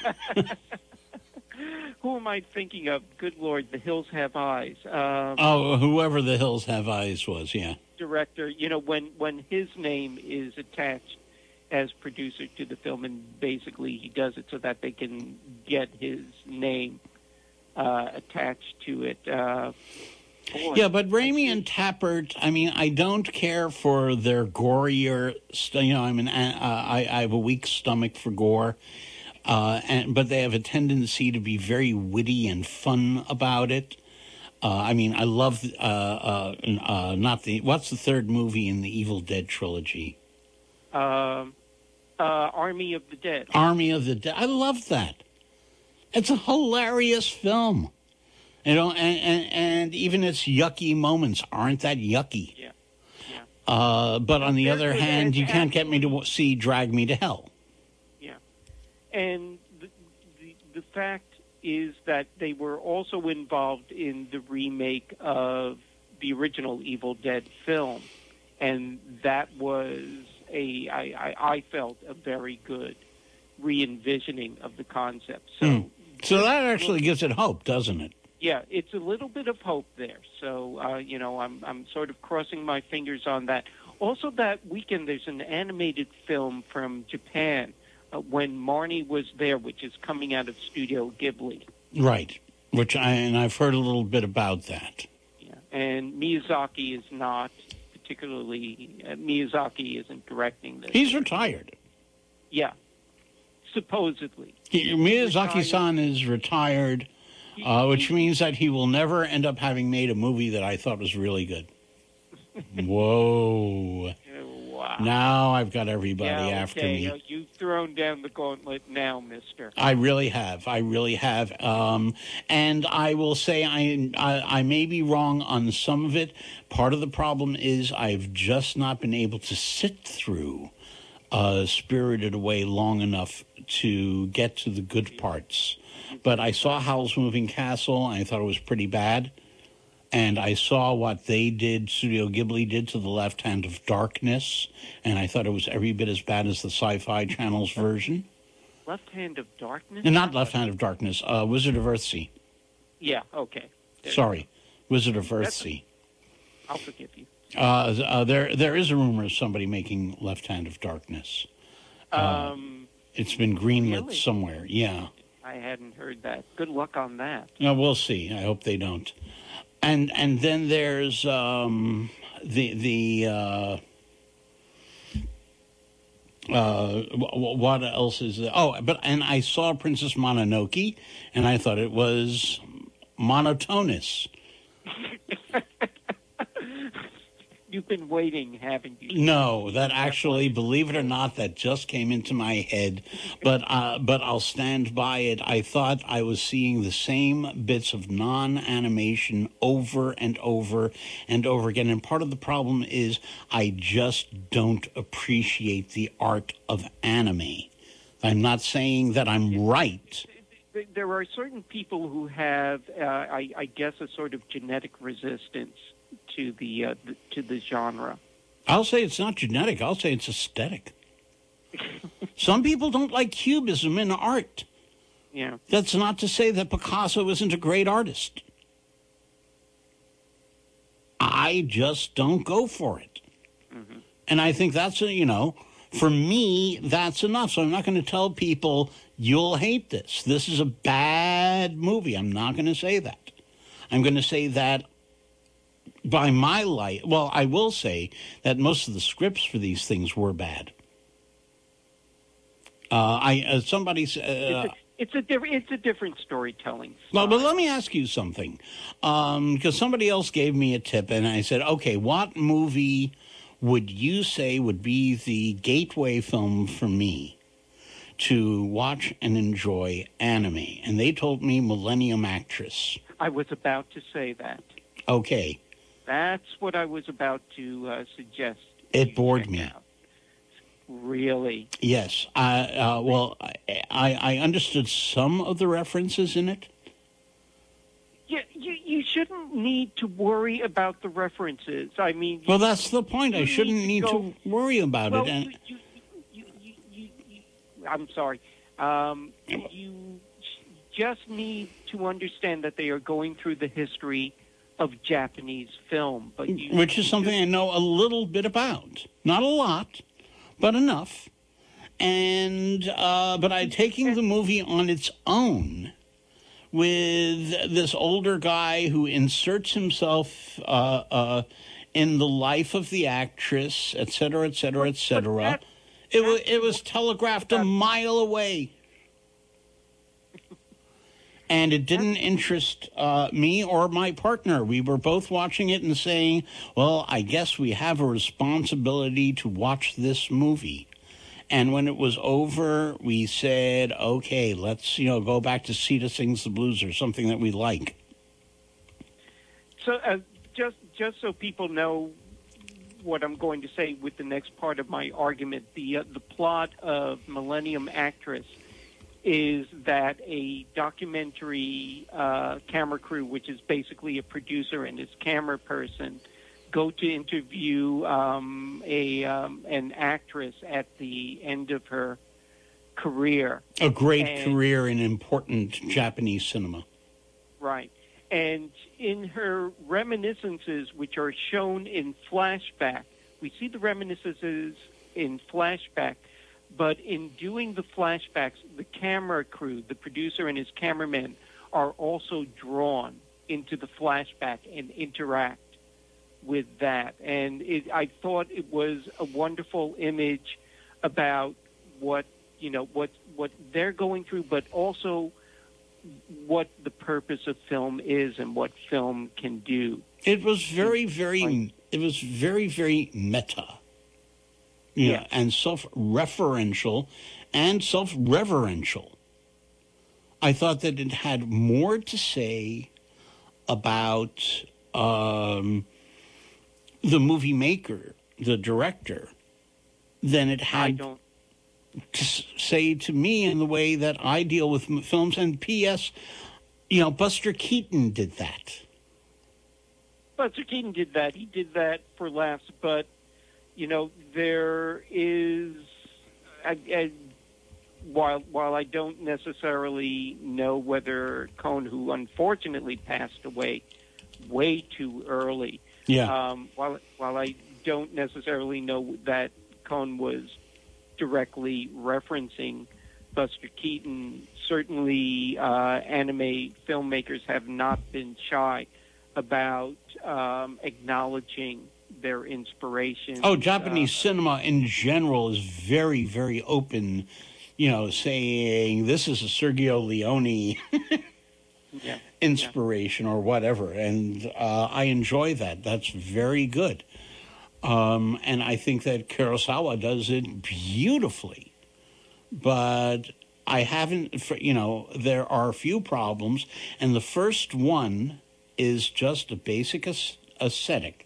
Speaker 2: Who am I thinking of? Good Lord, The Hills Have Eyes. Um,
Speaker 1: oh, whoever The Hills Have Eyes was, yeah.
Speaker 2: Director, you know, when when his name is attached as producer to the film, and basically he does it so that they can get his name uh, attached to it. Uh, boy,
Speaker 1: yeah, but Raimi and Tappert, I mean, I don't care for their gorier, st- you know, I mean, uh, I, I have a weak stomach for gore, uh, and but they have a tendency to be very witty and fun about it. Uh, I mean, I love, uh, uh, uh, not the, what's the third movie in the Evil Dead trilogy?
Speaker 2: Um, uh, Army of the Dead.
Speaker 1: Army of the Dead. I love that. It's a hilarious film. You know, and, and, and even its yucky moments aren't that yucky.
Speaker 2: Yeah. Yeah.
Speaker 1: Uh, but on the
Speaker 2: There-
Speaker 1: other
Speaker 2: and-
Speaker 1: hand, you
Speaker 2: and
Speaker 1: can't get me to see Drag Me to Hell.
Speaker 2: Yeah. And the, the, the fact is that they were also involved in the remake of the original Evil Dead film. And that was a, I, I, I felt, a very good re-envisioning of the concept. So,
Speaker 1: Hmm. So that actually gives it hope, doesn't it?
Speaker 2: yeah, it's a little bit of hope there. So, uh, you know, I'm, I'm sort of crossing my fingers on that. Also, that weekend, there's an animated film from Japan, uh, When Marnie Was There, which is coming out of Studio Ghibli.
Speaker 1: Right. Which I, and I've heard a little bit about that.
Speaker 2: Yeah. And Miyazaki is not particularly, uh, Miyazaki isn't directing this.
Speaker 1: He's retired.
Speaker 2: Yeah, supposedly.
Speaker 1: He, Miyazaki-san is retired, uh, which means that he will never end up having made a movie that I thought was really good. Whoa.
Speaker 2: Wow.
Speaker 1: Now I've got everybody
Speaker 2: Yeah, okay.
Speaker 1: after me.
Speaker 2: Uh, You've thrown down the gauntlet now, mister.
Speaker 1: I really have. I really have. Um, and I will say I, I I may be wrong on some of it. Part of the problem is I've just not been able to sit through uh, Spirited Away long enough to get to the good parts. But I saw Howl's Moving Castle, and I thought it was pretty bad. And I saw what they did, Studio Ghibli did to The Left Hand of Darkness, and I thought it was every bit as bad as the Sci-Fi Channel's version.
Speaker 2: Left Hand of Darkness?
Speaker 1: And not Left Hand of Darkness, uh, Wizard of Earthsea.
Speaker 2: Yeah, okay. There
Speaker 1: Sorry, Wizard of
Speaker 2: That's
Speaker 1: Earthsea.
Speaker 2: I'll forgive you.
Speaker 1: Uh, uh, there, there is a rumor of somebody making Left Hand of Darkness. Uh,
Speaker 2: Um,
Speaker 1: it's been greenlit
Speaker 2: really?
Speaker 1: somewhere. Yeah.
Speaker 2: I hadn't heard that. Good luck on that.
Speaker 1: No, we'll see. I hope they don't. And and then there's um, the the uh, uh, w- what else is there? Oh, but and I saw Princess Mononoke, and I thought it was monotonous.
Speaker 2: You've been waiting, haven't you?
Speaker 1: No, that actually, believe it or not, that just came into my head. But uh, but I'll stand by it. I thought I was seeing the same bits of non-animation over and over and over again. And part of the problem is I just don't appreciate the art of anime. I'm not saying that I'm right.
Speaker 2: There are certain people who have, uh, I, I guess, a sort of genetic resistance to the, uh, the to the genre.
Speaker 1: I'll say it's not genetic. I'll say it's aesthetic. Some people don't like cubism in art.
Speaker 2: Yeah.
Speaker 1: That's not to say that Picasso isn't a great artist. I just don't go for it. Mm-hmm. And I think that's, a, you know, for me, that's enough. So I'm not going to tell people, you'll hate this. This is a bad movie. I'm not going to say that. I'm going to say that by my light, well, I will say that most of the scripts for these things were bad. Uh, I uh, somebody uh,
Speaker 2: it's, a, it's a different it's a different storytelling style.
Speaker 1: Well, but let me ask you something, um, because somebody else gave me a tip, and I said, okay, what movie would you say would be the gateway film for me to watch and enjoy anime. And they told me Millennium Actress.
Speaker 2: I was about to say that.
Speaker 1: Okay.
Speaker 2: That's what I was about to uh, suggest.
Speaker 1: It bored me.
Speaker 2: Out. Really?
Speaker 1: Yes. Uh, uh, well, I, I understood some of the references in it.
Speaker 2: You, you, you shouldn't need to worry about the references. I mean...
Speaker 1: Well, that's the point. I shouldn't need, need to, to worry about
Speaker 2: well,
Speaker 1: it. And
Speaker 2: you, you, you, you, you, I'm sorry. Um, you just need to understand that they are going through the history of Japanese film. but you,
Speaker 1: Which is something I know a little bit about. Not a lot, but enough. And uh, but I taking the movie on its own with this older guy who inserts himself uh, uh, in the life of the actress, et cetera, et cetera, et cetera. It was it was telegraphed a mile away. And it didn't interest uh, me or my partner. We were both watching it and saying, well, I guess we have a responsibility to watch this movie. And when it was over, we said, okay, let's, you know, go back to Sita Sings the Blues or something that we like.
Speaker 2: So uh, just just so people know what I'm going to say with the next part of my argument, the uh, the plot of Millennium Actress is that a documentary uh, camera crew, which is basically a producer and his camera person, go to interview um, a um, an actress at the end of her career.
Speaker 1: A great
Speaker 2: and,
Speaker 1: career in important Japanese cinema.
Speaker 2: Right. And in her reminiscences, which are shown in flashback, we see the reminiscences in flashback, but in doing the flashbacks, the camera crew, the producer and his cameraman, are also drawn into the flashback and interact with that. And it, I thought it was a wonderful image about what, you know, what what they're going through, but also what the purpose of film is and what film can do.
Speaker 1: It was very, very, it was very, very meta. Yeah,
Speaker 2: yes.
Speaker 1: And self-referential and self-reverential. I thought that it had more to say about um, the movie maker, the director, than it had
Speaker 2: I don't.
Speaker 1: to say to me in the way that I deal with films. And P S, you know, Buster Keaton did that.
Speaker 2: Buster Keaton did that. He did that for laughs, but you know, there is, I, I, while while I don't necessarily know whether Cohn, who unfortunately passed away way too early,
Speaker 1: yeah.
Speaker 2: Um, while while I don't necessarily know that Cohn was directly referencing Buster Keaton, certainly uh, anime filmmakers have not been shy about um, acknowledging their inspiration.
Speaker 1: Oh, Japanese
Speaker 2: uh,
Speaker 1: cinema in general is very, very open, you know, saying this is a Sergio Leone
Speaker 2: yeah,
Speaker 1: inspiration
Speaker 2: yeah.
Speaker 1: or whatever. And uh, I enjoy that. That's very good. Um, and I think that Kurosawa does it beautifully. But I haven't, you know, there are a few problems. And the first one is just a basic aesthetic.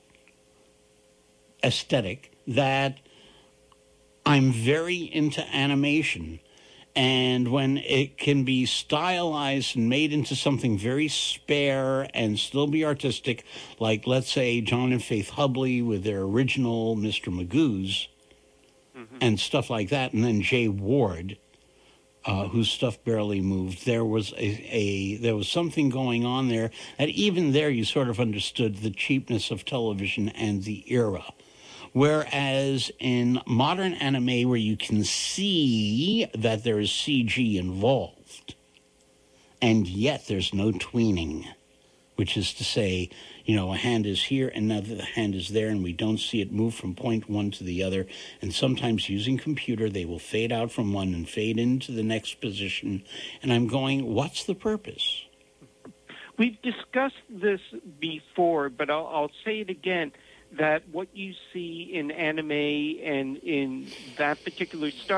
Speaker 1: aesthetic that I'm very into animation, and when it can be stylized and made into something very spare and still be artistic, like let's say John and Faith Hubley with their original Mister Magoo's mm-hmm. and stuff like that, and then Jay Ward, uh, whose stuff barely moved. There was a, a there was something going on there that even there you sort of understood the cheapness of television and the era. Whereas in modern anime, where you can see that there is C G involved, and yet there's no tweening, which is to say, you know, a hand is here and now the hand is there, and we don't see it move from point one to the other. And sometimes using computer, they will fade out from one and fade into the next position. And I'm going, what's the purpose?
Speaker 2: We've discussed this before, but I'll, I'll say it again. That what you see in anime and in that particular style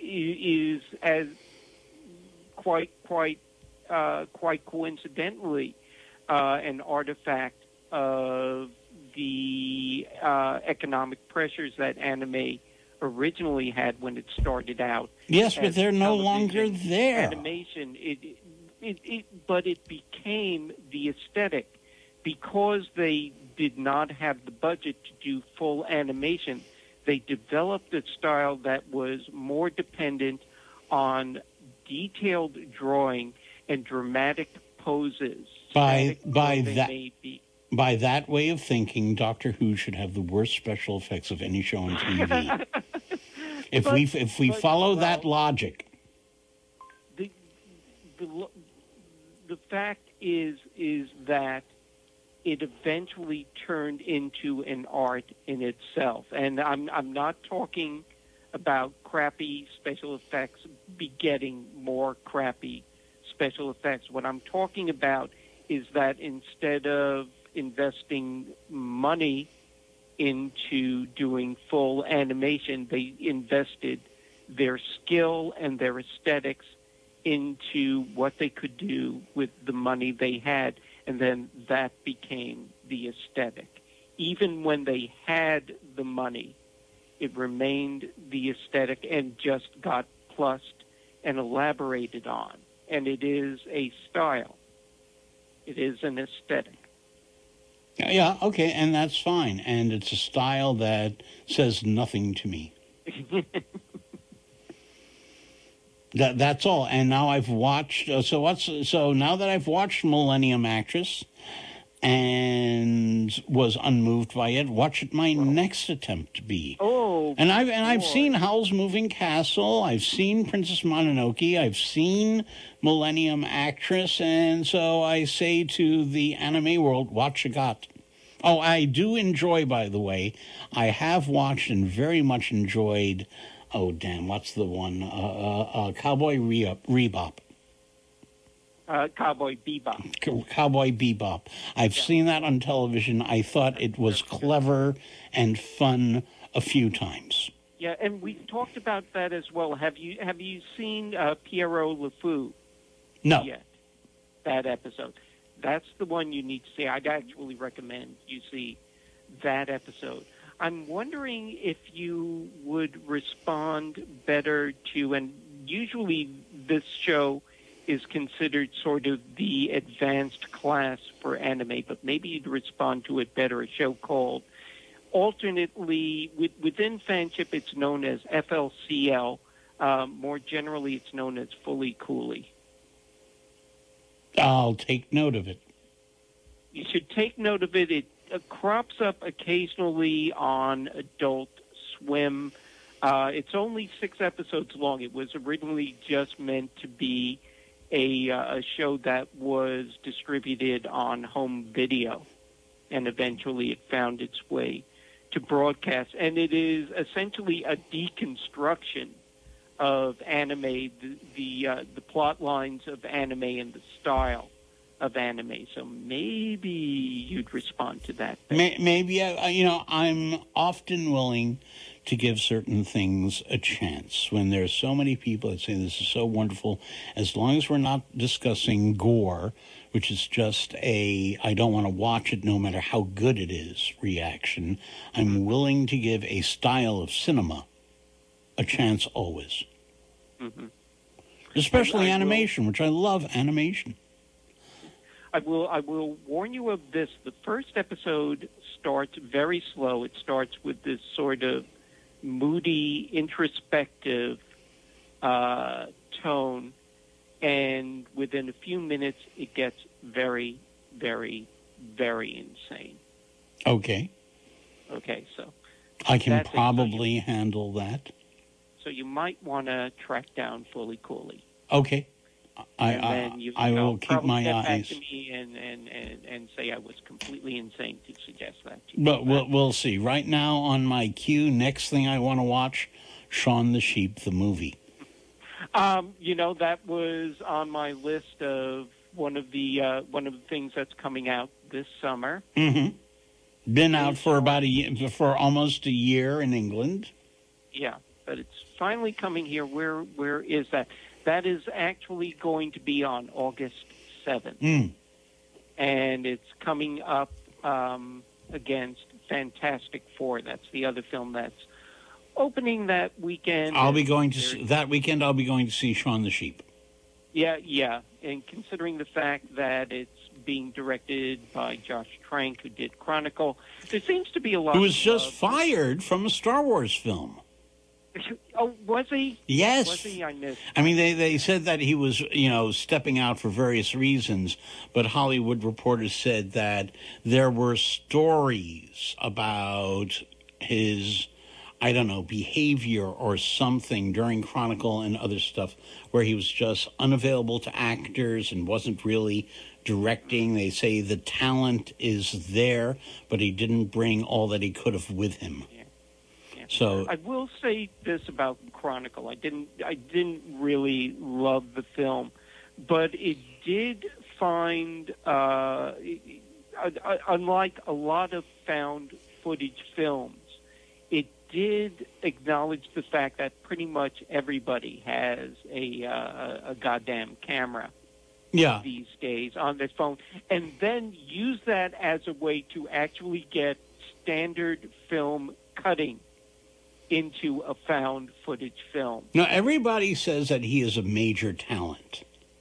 Speaker 2: is as quite quite uh, quite coincidentally uh, an artifact of the uh, economic pressures that anime originally had when it started out.
Speaker 1: Yes, but they're no longer
Speaker 2: television
Speaker 1: there.
Speaker 2: Animation, it, it, it, but it became the aesthetic because they did not have the budget to do full animation. They developed a style that was more dependent on detailed drawing and dramatic poses.
Speaker 1: By
Speaker 2: Static
Speaker 1: by
Speaker 2: clothing
Speaker 1: that
Speaker 2: may be-
Speaker 1: by that way of thinking, Doctor Who should have the worst special effects of any show on T V. if
Speaker 2: But-
Speaker 1: we if we
Speaker 2: but,
Speaker 1: follow
Speaker 2: well,
Speaker 1: that logic,
Speaker 2: the the the fact is is that it eventually turned into an art in itself, and I'm I'm not talking about crappy special effects begetting more crappy special effects. What I'm talking about is that instead of investing money into doing full animation, they invested their skill and their aesthetics into what they could do with the money they had, and then that became the aesthetic. Even when they had the money, it remained the aesthetic and just got plussed and elaborated on. And it is a style. It is an aesthetic.
Speaker 1: yeah, okay, and that's fine. And it's a style that says nothing to me. That that's all. And now I've watched. Uh, so what's so now that I've watched Millennium Actress and was unmoved by it, what should my next attempt be?
Speaker 2: Oh,
Speaker 1: And I've and I've
Speaker 2: boy.
Speaker 1: seen Howl's Moving Castle. I've seen Princess Mononoke. I've seen Millennium Actress, and so I say to the anime world, what you got? Oh, I do enjoy, by the way. I have watched and very much enjoyed. Oh, damn! What's the one? Uh, uh, uh, Cowboy Re- Rebop.
Speaker 2: Uh, Cowboy Bebop.
Speaker 1: C- Cowboy Bebop. I've
Speaker 2: Yeah.
Speaker 1: seen that on television. I thought it was clever and fun a few times.
Speaker 2: Yeah, and we talked about that as well. Have you have you seen uh, Pierrot Le Fou
Speaker 1: No.
Speaker 2: yet? That episode. That's the one you need to see. I'd actually recommend you see that episode. I'm wondering if you would respond better to, and usually this show is considered sort of the advanced class for anime, but maybe you'd respond to it better, a show called, alternately, with, within fanship, it's known as F L C L. Um, more generally, it's known as Fully Cooley.
Speaker 1: I'll take note of it.
Speaker 2: You should take note of it. It uh, crops up occasionally on Adult Swim. Uh, it's only six episodes long. It was originally just meant to be a, uh, a show that was distributed on home video, and eventually it found its way to broadcast. And it is essentially a deconstruction of anime, the the, uh, the plot lines of anime and the style of anime. So maybe you'd respond to that.
Speaker 1: May, maybe, I, you know, I'm often willing to give certain things a chance when there's so many people that say this is so wonderful, as long as we're not discussing gore, which is just a I don't want to watch it no matter how good it is reaction. I'm willing to give a style of cinema a chance always.
Speaker 2: Mm-hmm.
Speaker 1: Especially
Speaker 2: I- I
Speaker 1: animation, which I love animation.
Speaker 2: I will I will warn you of this. The first episode starts very slow. It starts with this sort of moody, introspective uh, tone, and within a few minutes it gets very, very, very insane.
Speaker 1: Okay.
Speaker 2: Okay, so
Speaker 1: I can
Speaker 2: That's
Speaker 1: probably handle that.
Speaker 2: so you might want to track down Fully Cooley.
Speaker 1: Okay. I,
Speaker 2: and
Speaker 1: I,
Speaker 2: then you,
Speaker 1: I
Speaker 2: you know,
Speaker 1: will keep
Speaker 2: probably
Speaker 1: my
Speaker 2: get back
Speaker 1: eyes.
Speaker 2: to me and, and, and, and say I was completely insane to suggest that to you.
Speaker 1: But we'll, we'll see. Right now on my queue, next thing I want to watch, Shaun the Sheep, the movie.
Speaker 2: Um, you know, that was on my list of one of the uh, one of the things that's coming out this summer.
Speaker 1: Mm-hmm. Been out for about a year, for almost a year in England.
Speaker 2: Yeah, but it's finally coming here. Where where is that? That is actually going to be on August seventh.
Speaker 1: Mm.
Speaker 2: And it's coming up um, against Fantastic Four. That's the other film that's opening that weekend.
Speaker 1: I'll be going to see, that weekend. I'll be going to see Shaun the Sheep.
Speaker 2: Yeah, yeah. And considering the fact that it's being directed by Josh Trank, who did Chronicle, there seems to be a lot.
Speaker 1: Who was
Speaker 2: of,
Speaker 1: just
Speaker 2: uh,
Speaker 1: fired from a Star Wars film.
Speaker 2: Oh, was he?
Speaker 1: Yes.
Speaker 2: Was he? I missed.
Speaker 1: I mean, they, they said that he was, you know, stepping out for various reasons, but Hollywood Reporter said that there were stories about his, I don't know, behavior or something during Chronicle and other stuff where he was just unavailable to actors and wasn't really directing. They say the talent is there, but he didn't bring all that he could have with him. So
Speaker 2: I will say this about Chronicle. I didn't I didn't really love the film, but it did find, uh, unlike a lot of found footage films, it did acknowledge the fact that pretty much everybody has a uh, a goddamn camera.
Speaker 1: Yeah.
Speaker 2: These days on their phone, and then use that as a way to actually get standard film cutting into a found footage film.
Speaker 1: Now, everybody says that he is a major talent.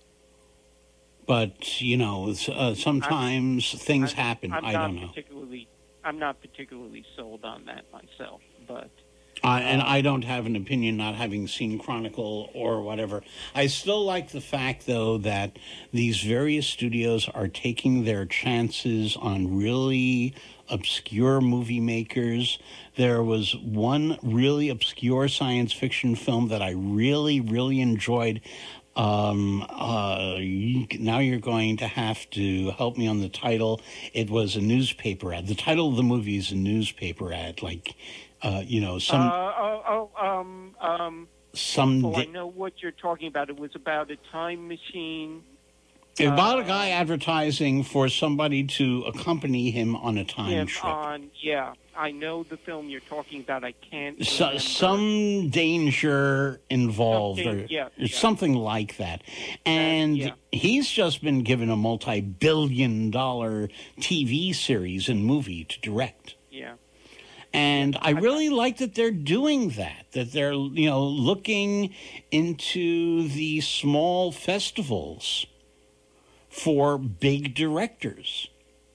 Speaker 1: But, you know, uh, sometimes I'm, things
Speaker 2: I'm,
Speaker 1: happen.
Speaker 2: I'm
Speaker 1: I
Speaker 2: not
Speaker 1: don't know.
Speaker 2: Particularly, I'm not particularly sold on that myself, but...
Speaker 1: Uh, and I don't have an opinion, not having seen Chronicle or whatever. I still like the fact, though, that these various studios are taking their chances on really obscure movie makers. There was one really obscure science fiction film that I really, really enjoyed. Um, uh, you, now you're going to have to help me on the title. It was a newspaper ad. The title of the movie is a newspaper ad, like... Uh, you know, some.
Speaker 2: Uh, oh, oh, um, um.
Speaker 1: Some.
Speaker 2: Oh,
Speaker 1: Di-
Speaker 2: I know what you're talking about. It was about a time machine.
Speaker 1: About
Speaker 2: uh,
Speaker 1: a guy advertising for somebody to accompany him on a time
Speaker 2: him
Speaker 1: trip.
Speaker 2: On, yeah, I know the film you're talking about. I can't.
Speaker 1: So, some danger involved,
Speaker 2: Something,
Speaker 1: or,
Speaker 2: yeah,
Speaker 1: or
Speaker 2: yeah.
Speaker 1: something like that. And
Speaker 2: yeah.
Speaker 1: he's just been given a multi-billion-dollar T V series and movie to direct.
Speaker 2: Yeah.
Speaker 1: And I really like that they're doing that, that they're, you know, looking into the small festivals for big directors.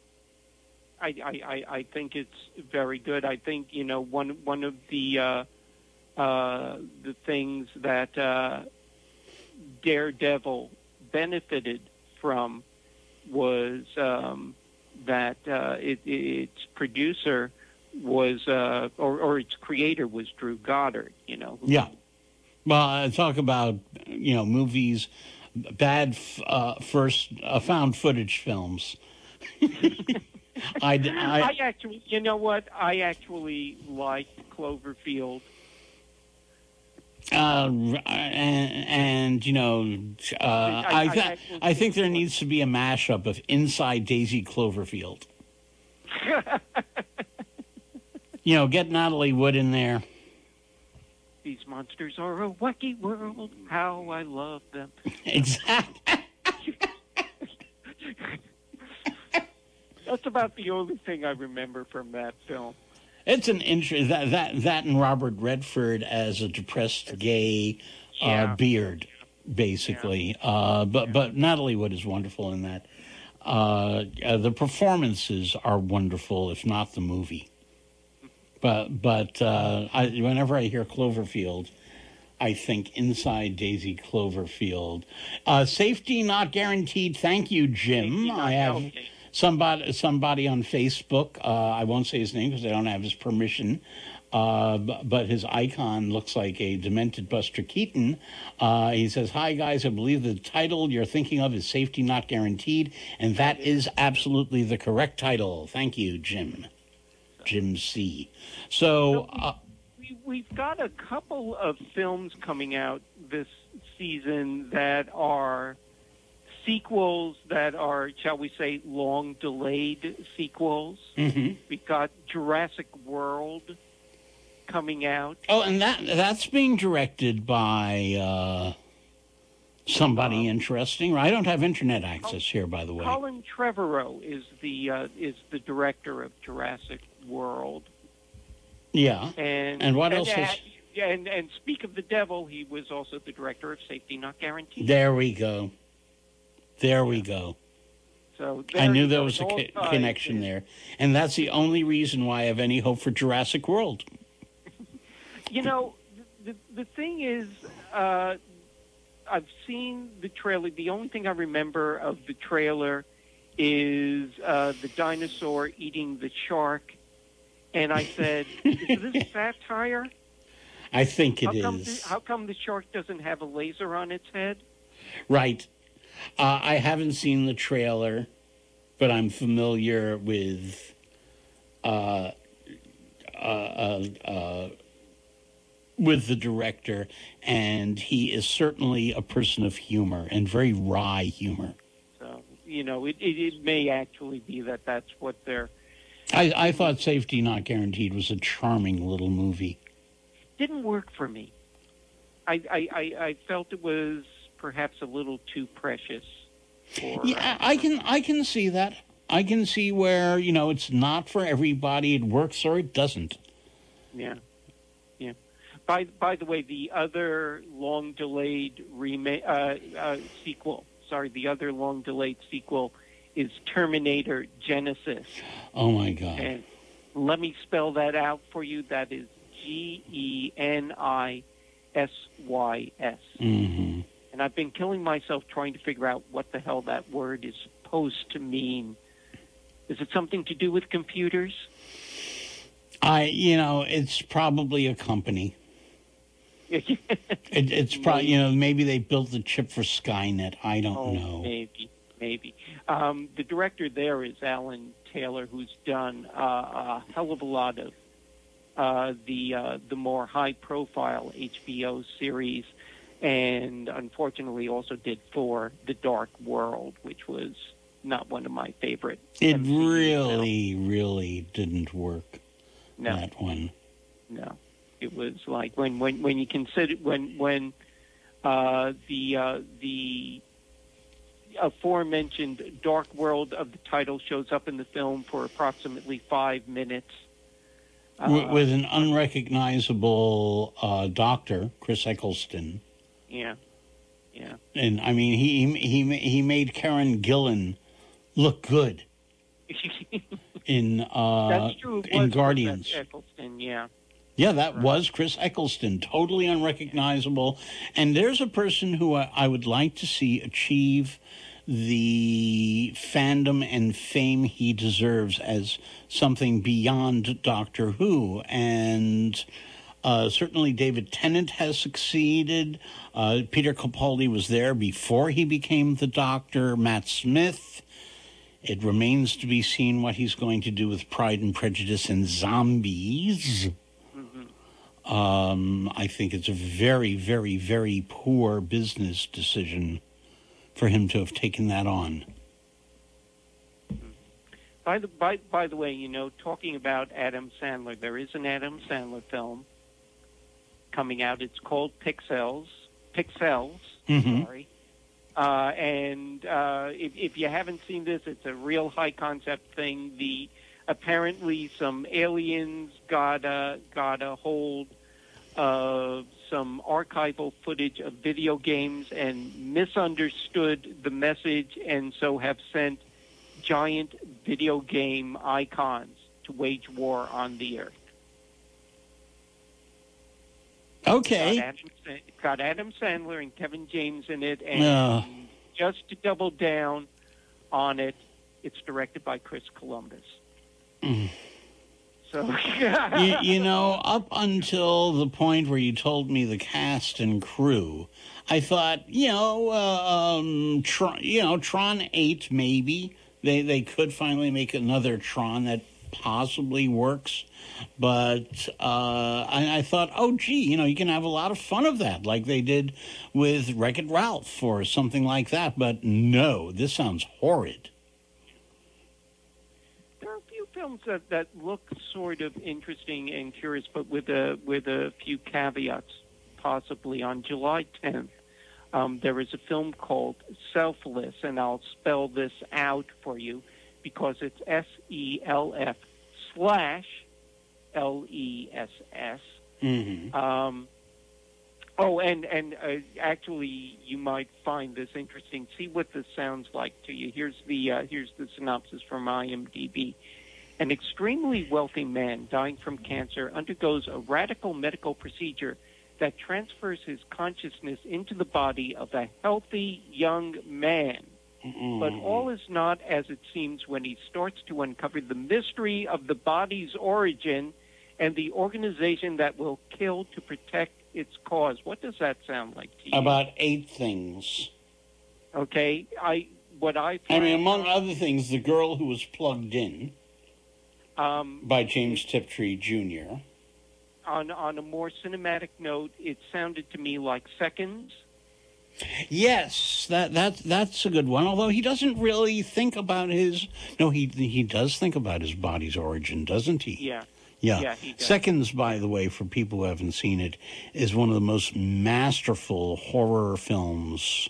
Speaker 2: I, I, I, I think it's very good. I think, you know, one one of the uh, uh, the things that uh, Daredevil benefited from was um, that uh, it, its producer was, uh, or, or its creator was Drew Goddard, you know.
Speaker 1: Yeah. Well, I talk about, you know, movies, bad uh, first uh, found footage films. I, I,
Speaker 2: I actually, you know what? I actually liked Cloverfield.
Speaker 1: Uh, and, and, you know, uh, I, I, th- I, I think there needs to be a mashup of Inside Daisy Cloverfield. You know, get Natalie Wood in there.
Speaker 2: These monsters are a wacky world. How I love them.
Speaker 1: Exactly.
Speaker 2: That's about the only thing I remember from that film.
Speaker 1: It's an interest that that that and Robert Redford as a depressed gay uh,
Speaker 2: Yeah.
Speaker 1: beard, basically. Yeah. Uh, but yeah. but Natalie Wood is wonderful in that. Uh, uh, the performances are wonderful, if not the movie. But but uh, I, whenever I hear Cloverfield, I think Inside Daisy Cloverfield. Uh, safety not guaranteed. Thank you, Jim. I have
Speaker 2: okay.
Speaker 1: somebody somebody on Facebook. Uh, I won't say his name because I don't have his permission. Uh, but his icon looks like a demented Buster Keaton. Uh, he says, "Hi, guys. I believe the title you're thinking of is Safety Not Guaranteed, and that is absolutely the correct title. Thank you, Jim. Jim C. So uh,
Speaker 2: we, we've got a couple of films coming out this season that are sequels that are, shall we say, long-delayed sequels.
Speaker 1: Mm-hmm.
Speaker 2: We've got Jurassic World coming out.
Speaker 1: Oh, and that that's being directed by uh, somebody um, interesting. I don't have internet access here, by the way.
Speaker 2: Colin Trevorrow is the uh, is the director of Jurassic World.
Speaker 1: Yeah.
Speaker 2: And
Speaker 1: and what
Speaker 2: and,
Speaker 1: else is...
Speaker 2: Yeah, and, and speak of the devil, he was also the director of Safety Not Guaranteed.
Speaker 1: There we go. There yeah. we go.
Speaker 2: So
Speaker 1: I knew there was a co- connection is, there. And that's the only reason why I have any hope for Jurassic World.
Speaker 2: You know, the, the thing is, uh, I've seen the trailer. The only thing I remember of the trailer is uh, the dinosaur eating the shark. And I said, is this satire?
Speaker 1: I think it
Speaker 2: how
Speaker 1: is.
Speaker 2: Come the, how come the shark doesn't have a laser on its head?
Speaker 1: Right. Uh, I haven't seen the trailer, but I'm familiar with uh, uh, uh, uh, with the director, and he is certainly a person of humor and very wry humor.
Speaker 2: So, you know, it, it, it may actually be that that's what they're...
Speaker 1: I, I thought Safety Not Guaranteed was a charming little movie.
Speaker 2: Didn't work for me. I, I, I, I felt it was perhaps a little too precious. For,
Speaker 1: yeah,
Speaker 2: uh,
Speaker 1: I can I can see that. I can see where, you know, it's not for everybody. It works or it doesn't.
Speaker 2: Yeah, yeah. By by the way, the other long delayed remake uh, uh, sequel. Sorry, the other long delayed sequel is Terminator Genesis.
Speaker 1: Oh my God!
Speaker 2: And let me spell that out for you. That is G E N I S Y S.
Speaker 1: Mm-hmm.
Speaker 2: And I've been killing myself trying to figure out what the hell that word is supposed to mean. Is it something to do with computers?
Speaker 1: I, you know, it's probably a company. it, it's probably, you know, maybe they built the chip for Skynet. I don't
Speaker 2: oh,
Speaker 1: know.
Speaker 2: Maybe, maybe. Um, the director there is Alan Taylor, who's done uh, a hell of a lot of uh, the uh, the more high-profile H B O series, and unfortunately also did for The Dark World, which was not one of my favorite.
Speaker 1: It
Speaker 2: M C U
Speaker 1: really,
Speaker 2: films.
Speaker 1: really didn't work.
Speaker 2: No,
Speaker 1: that one.
Speaker 2: No, it was like when when when you consider when when uh, the uh, the aforementioned Dark World of the title shows up in the film for approximately five minutes.
Speaker 1: Uh, with an unrecognizable uh, doctor, Chris Eccleston.
Speaker 2: Yeah, yeah.
Speaker 1: And I mean, he he he made Karen Gillan look good in uh,
Speaker 2: That's true.
Speaker 1: in Guardians.
Speaker 2: Chris Eccleston, yeah.
Speaker 1: Yeah, that
Speaker 2: right.
Speaker 1: was Chris Eccleston, totally unrecognizable. And there's a person who I, I would like to see achieve the fandom and fame he deserves as something beyond Doctor Who. And uh, certainly David Tennant has succeeded. Uh, Peter Capaldi was there before he became the Doctor. Matt Smith. It remains to be seen what he's going to do with Pride and Prejudice and Zombies. Mm-hmm. Um, I think it's a very, very, very poor business decision for him to have taken that on.
Speaker 2: By the by, by the way, you know, talking about Adam Sandler, there is an Adam Sandler film coming out. It's called Pixels. Pixels.
Speaker 1: Mm-hmm.
Speaker 2: Sorry. Uh, and uh, if, if you haven't seen this, it's a real high concept thing. The apparently some aliens got a got a hold of some archival footage of video games and misunderstood the message, and so have sent giant video game icons to wage war on the Earth.
Speaker 1: Okay.
Speaker 2: Got Adam, got Adam Sandler and Kevin James in it, and
Speaker 1: uh.
Speaker 2: just to double down on it, it's directed by Chris Columbus.
Speaker 1: Mm.
Speaker 2: So,
Speaker 1: you, you know, up until the point where you told me the cast and crew, I thought, you know, uh, um, Tron, you know, Tron eight maybe they they could finally make another Tron that possibly works, but uh, I, I thought, oh gee, you know, you can have a lot of fun of that, like they did with Wreck-It Ralph or something like that. But no, this sounds horrid.
Speaker 2: There are a few films that, that look sort of interesting and curious, but with a with a few caveats. Possibly on July tenth, um, there is a film called Selfless, and I'll spell this out for you because it's S E L F slash L E S S.
Speaker 1: Mm-hmm.
Speaker 2: Um, oh, and and uh, actually, you might find this interesting. See what this sounds like to you. Here's the uh, here's the synopsis from IMDb. An extremely wealthy man dying from cancer undergoes a radical medical procedure that transfers his consciousness into the body of a healthy young man.
Speaker 1: Mm-hmm.
Speaker 2: But all is not as it seems when he starts to uncover the mystery of the body's origin and the organization that will kill to protect its cause. What does that sound like to you?
Speaker 1: About eight things.
Speaker 2: Okay, I what I
Speaker 1: I
Speaker 2: find,
Speaker 1: mean, among other things, The Girl Who Was Plugged In
Speaker 2: um,
Speaker 1: by James Tiptree Junior
Speaker 2: on on a more cinematic note, it sounded to me like Seconds.
Speaker 1: Yes, that that that's a good one. Although he doesn't really think about his no, he he does think about his body's origin, doesn't he?
Speaker 2: Yeah.
Speaker 1: Yeah.
Speaker 2: Yeah, he does.
Speaker 1: Seconds, by the way, for people who haven't seen it, is one of the most masterful horror films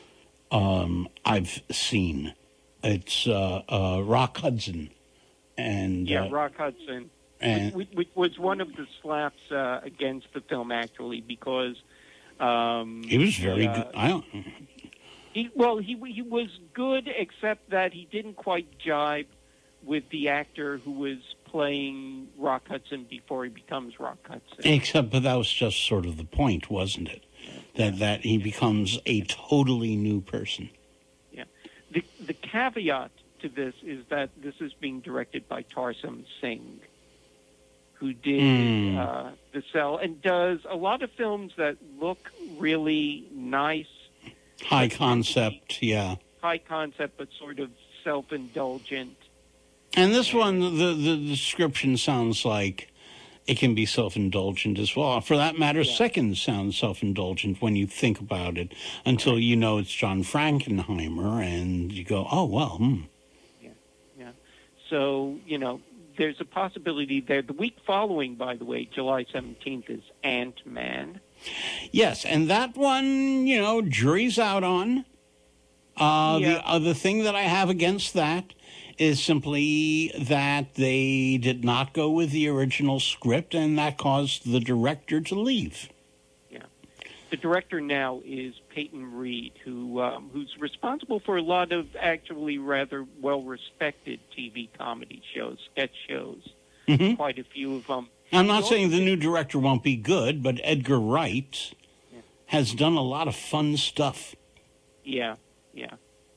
Speaker 1: um, I've seen. It's uh, uh, Rock Hudson, and
Speaker 2: Yeah,
Speaker 1: uh,
Speaker 2: Rock Hudson.
Speaker 1: and
Speaker 2: Which, which was one of the slaps uh, against the film, actually, because um,
Speaker 1: he was very
Speaker 2: uh,
Speaker 1: good. I don't.
Speaker 2: He, well, he he was good, except that he didn't quite jibe with the actor who was playing Rock Hudson before he becomes Rock Hudson.
Speaker 1: Except, but that was just sort of the point, wasn't it? That that he becomes a totally new person.
Speaker 2: Yeah. The the caveat to this is that this is being directed by Tarsem Singh, who did
Speaker 1: Mm.
Speaker 2: uh, The Cell and does a lot of films that look really nice,
Speaker 1: High concept, yeah.
Speaker 2: high concept, but sort of self-indulgent.
Speaker 1: And this one, the, the description sounds like it can be self-indulgent as well. For that matter,
Speaker 2: Yeah.
Speaker 1: Seconds sounds self-indulgent when you think about it, until you know it's John Frankenheimer, and you go, oh, well, hmm.
Speaker 2: Yeah, yeah. So, you know, there's a possibility there. The week following, by the way, July seventeenth, is Ant-Man.
Speaker 1: Yes, and that one, you know, jury's out on. Uh,
Speaker 2: Yeah.
Speaker 1: The other thing that I have against that is simply that they did not go with the original script, and that caused the director to leave.
Speaker 2: Yeah. The director now is Peyton Reed, who um, who's responsible for a lot of actually rather well-respected T V comedy shows, sketch shows,
Speaker 1: Mhm.
Speaker 2: quite a few of them.
Speaker 1: I'm not
Speaker 2: He
Speaker 1: saying
Speaker 2: also
Speaker 1: the new
Speaker 2: did-
Speaker 1: director won't be good, but Edgar Wright
Speaker 2: Yeah.
Speaker 1: has done a lot of fun stuff.
Speaker 2: Yeah, yeah.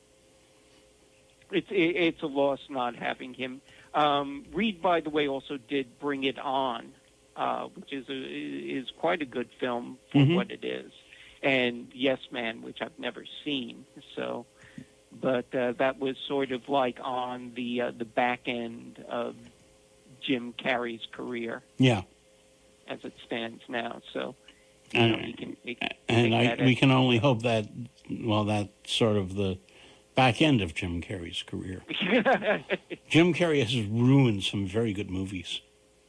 Speaker 2: It's it, it's a loss not having him. Um, Reed, by the way, also did Bring It On, uh, which is a, is quite a good film for
Speaker 1: Mhm.
Speaker 2: what it is, and Yes Man, which I've never seen. So, but uh, that was sort of like on the uh, the back end of Jim Carrey's career
Speaker 1: Yeah.
Speaker 2: as it stands now. So, you know,
Speaker 1: And,
Speaker 2: he can, he can
Speaker 1: and
Speaker 2: take
Speaker 1: I,
Speaker 2: that
Speaker 1: we
Speaker 2: as-
Speaker 1: can only hope that, well, that's sort of the back end of Jim Carrey's career. Jim Carrey has ruined some very good movies.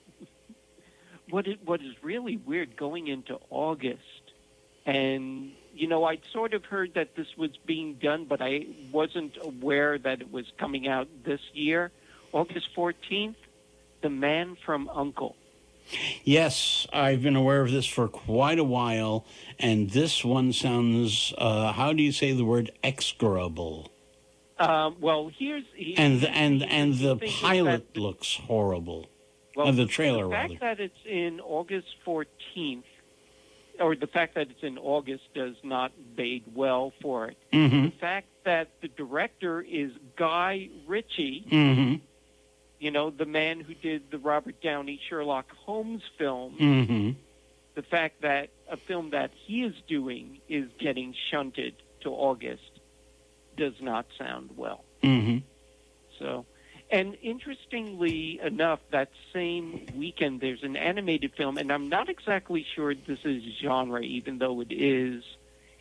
Speaker 2: What it, what is really weird going into August, and you know, I'd sort of heard that this was being done, but I wasn't aware that it was coming out this year. August fourteenth, The Man from U N C L E.
Speaker 1: Yes, I've been aware of this for quite a while, and this one sounds, uh, how do you say the word, execrable?
Speaker 2: Um, well, here's he,
Speaker 1: And the, and and the
Speaker 2: thing is
Speaker 1: pilot
Speaker 2: that-
Speaker 1: looks horrible.
Speaker 2: well,
Speaker 1: uh, the trailer,
Speaker 2: the fact
Speaker 1: rather.
Speaker 2: that it's in August fourteenth, or the fact that it's in August, does not bode well for it.
Speaker 1: Mm-hmm.
Speaker 2: The fact that the director is Guy Ritchie,
Speaker 1: Mm-hmm.
Speaker 2: you know, the man who did the Robert Downey Sherlock Holmes film,
Speaker 1: Mm-hmm.
Speaker 2: the fact that a film that he is doing is getting shunted to August does not sound well.
Speaker 1: Mm-hmm.
Speaker 2: So, and interestingly enough, that same weekend there's an animated film, and I'm not exactly sure this is genre, even though it is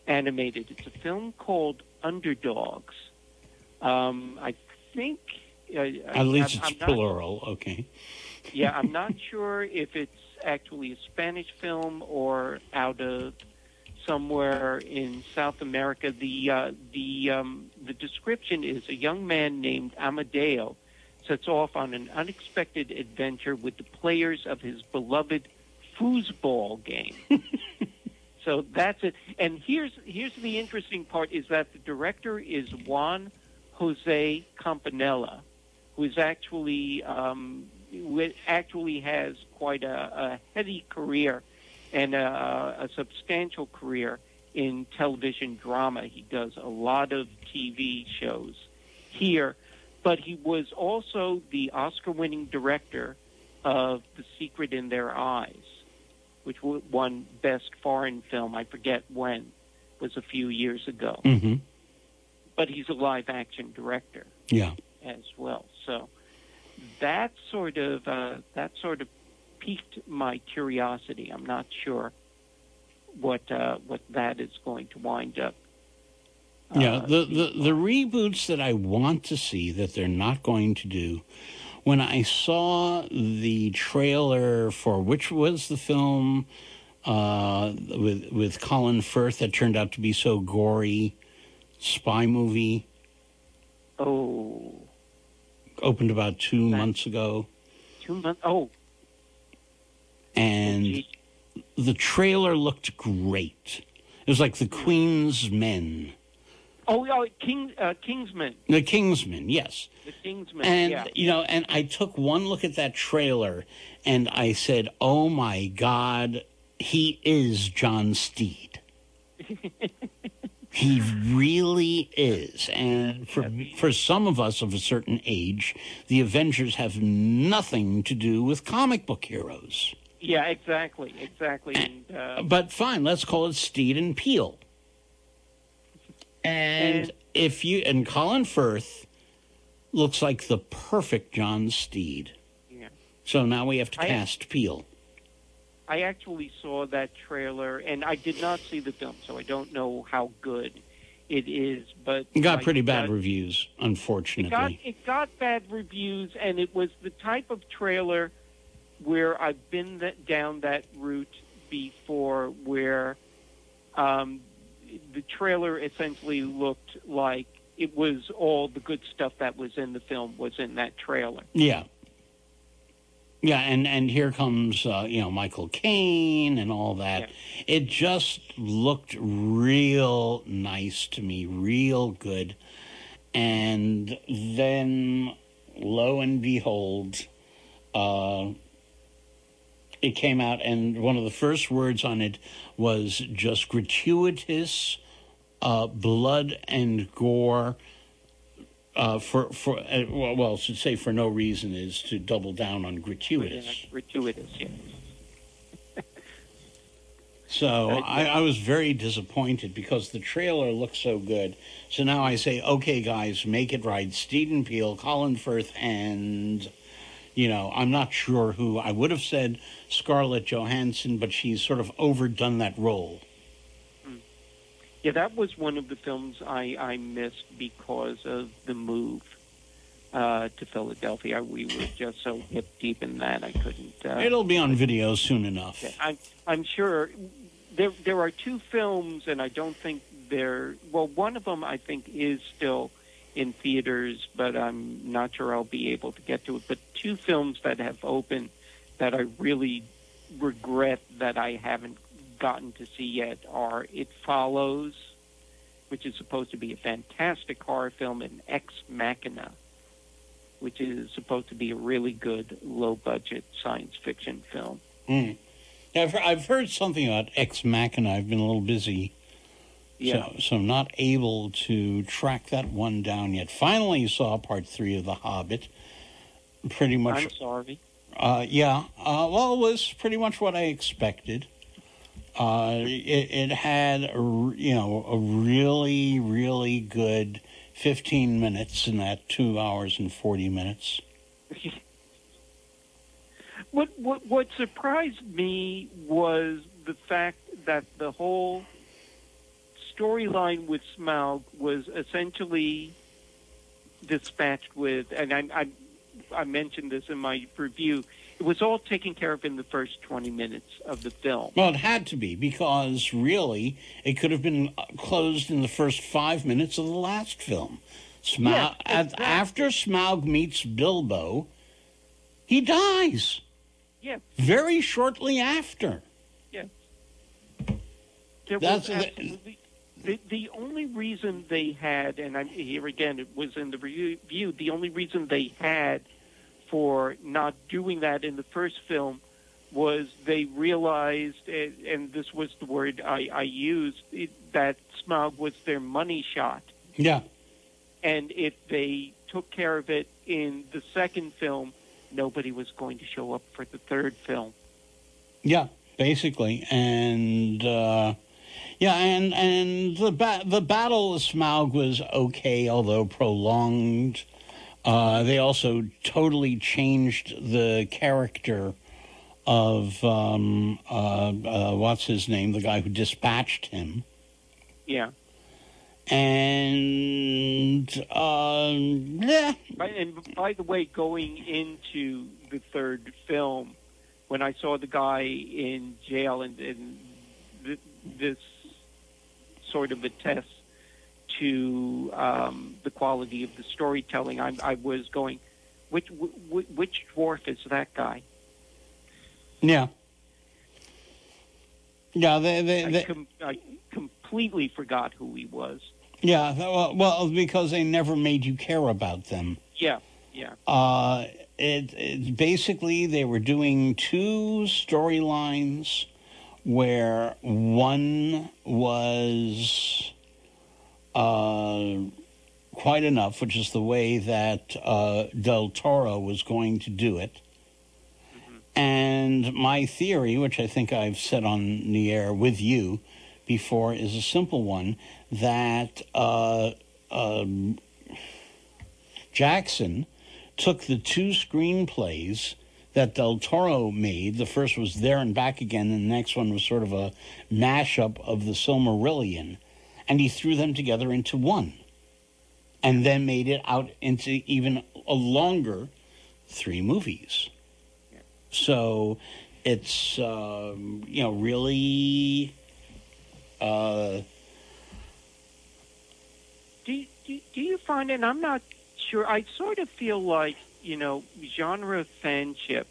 Speaker 2: animated. It's a film called Underdogs. Um, I think Uh,
Speaker 1: At least
Speaker 2: I'm,
Speaker 1: it's
Speaker 2: I'm not,
Speaker 1: plural. Okay.
Speaker 2: yeah, I'm not sure if it's actually a Spanish film or out of somewhere in South America. The uh, the um, the description is a young man named Amadeo sets off on an unexpected adventure with the players of his beloved foosball game. So that's it. And here's here's the interesting part: is that the director is Juan Jose Campanella, who is actually um, who actually has quite a, a heady career and a, a substantial career in television drama. He does a lot of T V shows here, but he was also the Oscar-winning director of The Secret in Their Eyes, which won Best Foreign Film, I forget when, was a few years ago.
Speaker 1: Mm-hmm.
Speaker 2: But he's a live-action director
Speaker 1: Yeah.
Speaker 2: as well. So that sort of uh, that sort of piqued my curiosity. I'm not sure what uh, what that is going to wind up.
Speaker 1: Yeah,
Speaker 2: uh,
Speaker 1: the,
Speaker 2: being
Speaker 1: the, the reboots that I want to see that they're not going to do, when I saw the trailer for, which was the film uh, with with Colin Firth that turned out to be so gory, spy movie,
Speaker 2: Oh,
Speaker 1: opened about two
Speaker 2: That-
Speaker 1: months ago,
Speaker 2: two months. Oh,
Speaker 1: and
Speaker 2: gee.
Speaker 1: the trailer looked great. It was like the Queen's Men.
Speaker 2: oh, oh, King uh, Kingsman,
Speaker 1: The Kingsmen, yes.
Speaker 2: the Kingsman.
Speaker 1: And,
Speaker 2: yeah.
Speaker 1: you know, and I took one look at that trailer and I said, oh my God, he is John Steed. He really is. And for, for some of us of a certain age, the Avengers have nothing to do with comic book heroes.
Speaker 2: Yeah, exactly, exactly. And, uh,
Speaker 1: But fine, let's call it Steed and Peel. And,
Speaker 2: And-
Speaker 1: if you, and Colin Firth looks like the perfect John Steed.
Speaker 2: yeah.
Speaker 1: So now we have to
Speaker 2: I-
Speaker 1: cast Peel.
Speaker 2: I actually saw that trailer, and I did not see the film, so I don't know how good it is. But
Speaker 1: It got
Speaker 2: I
Speaker 1: pretty bad
Speaker 2: got-
Speaker 1: reviews,
Speaker 2: It got
Speaker 1: unfortunately.
Speaker 2: it got bad reviews, and it was the type of trailer where I've been that, down that route before, where um, the trailer essentially looked like it was all the good stuff that was in the film was in that trailer.
Speaker 1: Yeah. Yeah, and, and here comes, uh, you know, Michael Caine and all that.
Speaker 2: Yeah.
Speaker 1: It just looked real nice to me, real good. And then, lo and behold, uh, it came out, and one of the first words on it was just gratuitous uh, blood and gore. Uh, for for uh, well, well, should say for no reason is to double down on gratuitous.
Speaker 2: Yeah, gratuitous, yeah.
Speaker 1: So
Speaker 2: Uh,
Speaker 1: I, I was very disappointed because the trailer looked so good. So now I say, okay, guys, make it right. Steven Peel, Colin Firth, and, you know, I'm not sure who. I would have said Scarlett Johansson, but she's sort of overdone that role.
Speaker 2: Yeah, that was one of the films I, I missed because of the move uh, to Philadelphia. We were just so hip deep in that I couldn't. Uh,
Speaker 1: It'll be on video soon enough.
Speaker 2: I'm I'm sure there there are two films, and I don't think they're well. One of them I think is still in theaters, but I'm not sure I'll be able to get to it. But two films that have opened that I really regret that I haven't gotten to see yet are It Follows, which is supposed to be a fantastic horror film, and Ex Machina, which is supposed to be a really good low-budget science fiction film.
Speaker 1: Mm. I've, I've heard something about Ex Machina. I've been a little busy,
Speaker 2: Yeah.
Speaker 1: so, so not able to track that one down yet. Finally saw part three of The Hobbit. Pretty much,
Speaker 2: I'm sorry.
Speaker 1: uh, yeah. Uh, well, it was pretty much what I expected. Uh, it, it had, a, r- you know, a really, really good fifteen minutes in that two hours and forty minutes.
Speaker 2: What, what what surprised me was the fact that the whole storyline with Smaug was essentially dispatched with, and I, I, I mentioned this in my review, it was all taken care of in the first twenty minutes of the film.
Speaker 1: Well, it had to be, because really it could have been closed in the first five minutes of the last film. Smaug,
Speaker 2: Yes, exactly.
Speaker 1: After Smaug meets Bilbo, he dies.
Speaker 2: Yes,
Speaker 1: Very shortly after.
Speaker 2: yes. There
Speaker 1: That's-
Speaker 2: was absolutely, the, the only reason they had, and I'm, here again, it was in the review, the only reason they had for not doing that in the first film was they realized, and and this was the word I, I used, it, that Smaug was their money shot.
Speaker 1: Yeah.
Speaker 2: And if they took care of it in the second film, nobody was going to show up for the third film.
Speaker 1: Yeah, basically. And, uh, yeah, and, and the, ba- the Battle of Smaug was okay, although prolonged. Uh, they also totally changed the character of, um, uh, uh, what's his name, the guy who dispatched him.
Speaker 2: Yeah.
Speaker 1: And, um, yeah.
Speaker 2: Right, and by the way, going into the third film, when I saw the guy in jail and, and th- this sort of attests to um, the quality of the storytelling, I, I was going, which which, which dwarf is that guy?
Speaker 1: Yeah. Yeah, they, they,
Speaker 2: I,
Speaker 1: they,
Speaker 2: com- I completely forgot who he was.
Speaker 1: yeah, well, well, because they never made you care about them.
Speaker 2: Yeah, yeah.
Speaker 1: Uh, it, it basically they were doing two storylines where one was uh, quite enough, which is the way that uh, Del Toro was going to do it. Mm-hmm. And my theory, which I think I've said on the air with you before, is a simple one, that uh, um, Jackson took the two screenplays that Del Toro made. The first was There and Back Again, and the next one was sort of a mashup of the Silmarillion, and he threw them together into one, and then made it out into even a longer three movies. So it's, um, you know, really... Uh,
Speaker 2: do, do, do you find, and I'm not sure, I sort of feel like, you know, genre fanship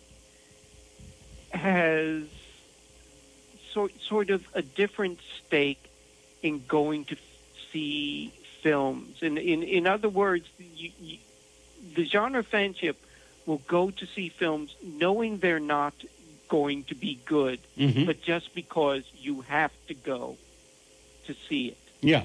Speaker 2: has sort sort of a different stake in going to see films. In in, in other words, you, you, the genre fanship will go to see films knowing they're not going to be good,
Speaker 1: mm-hmm.
Speaker 2: but just because you have to go to see it.
Speaker 1: Yeah.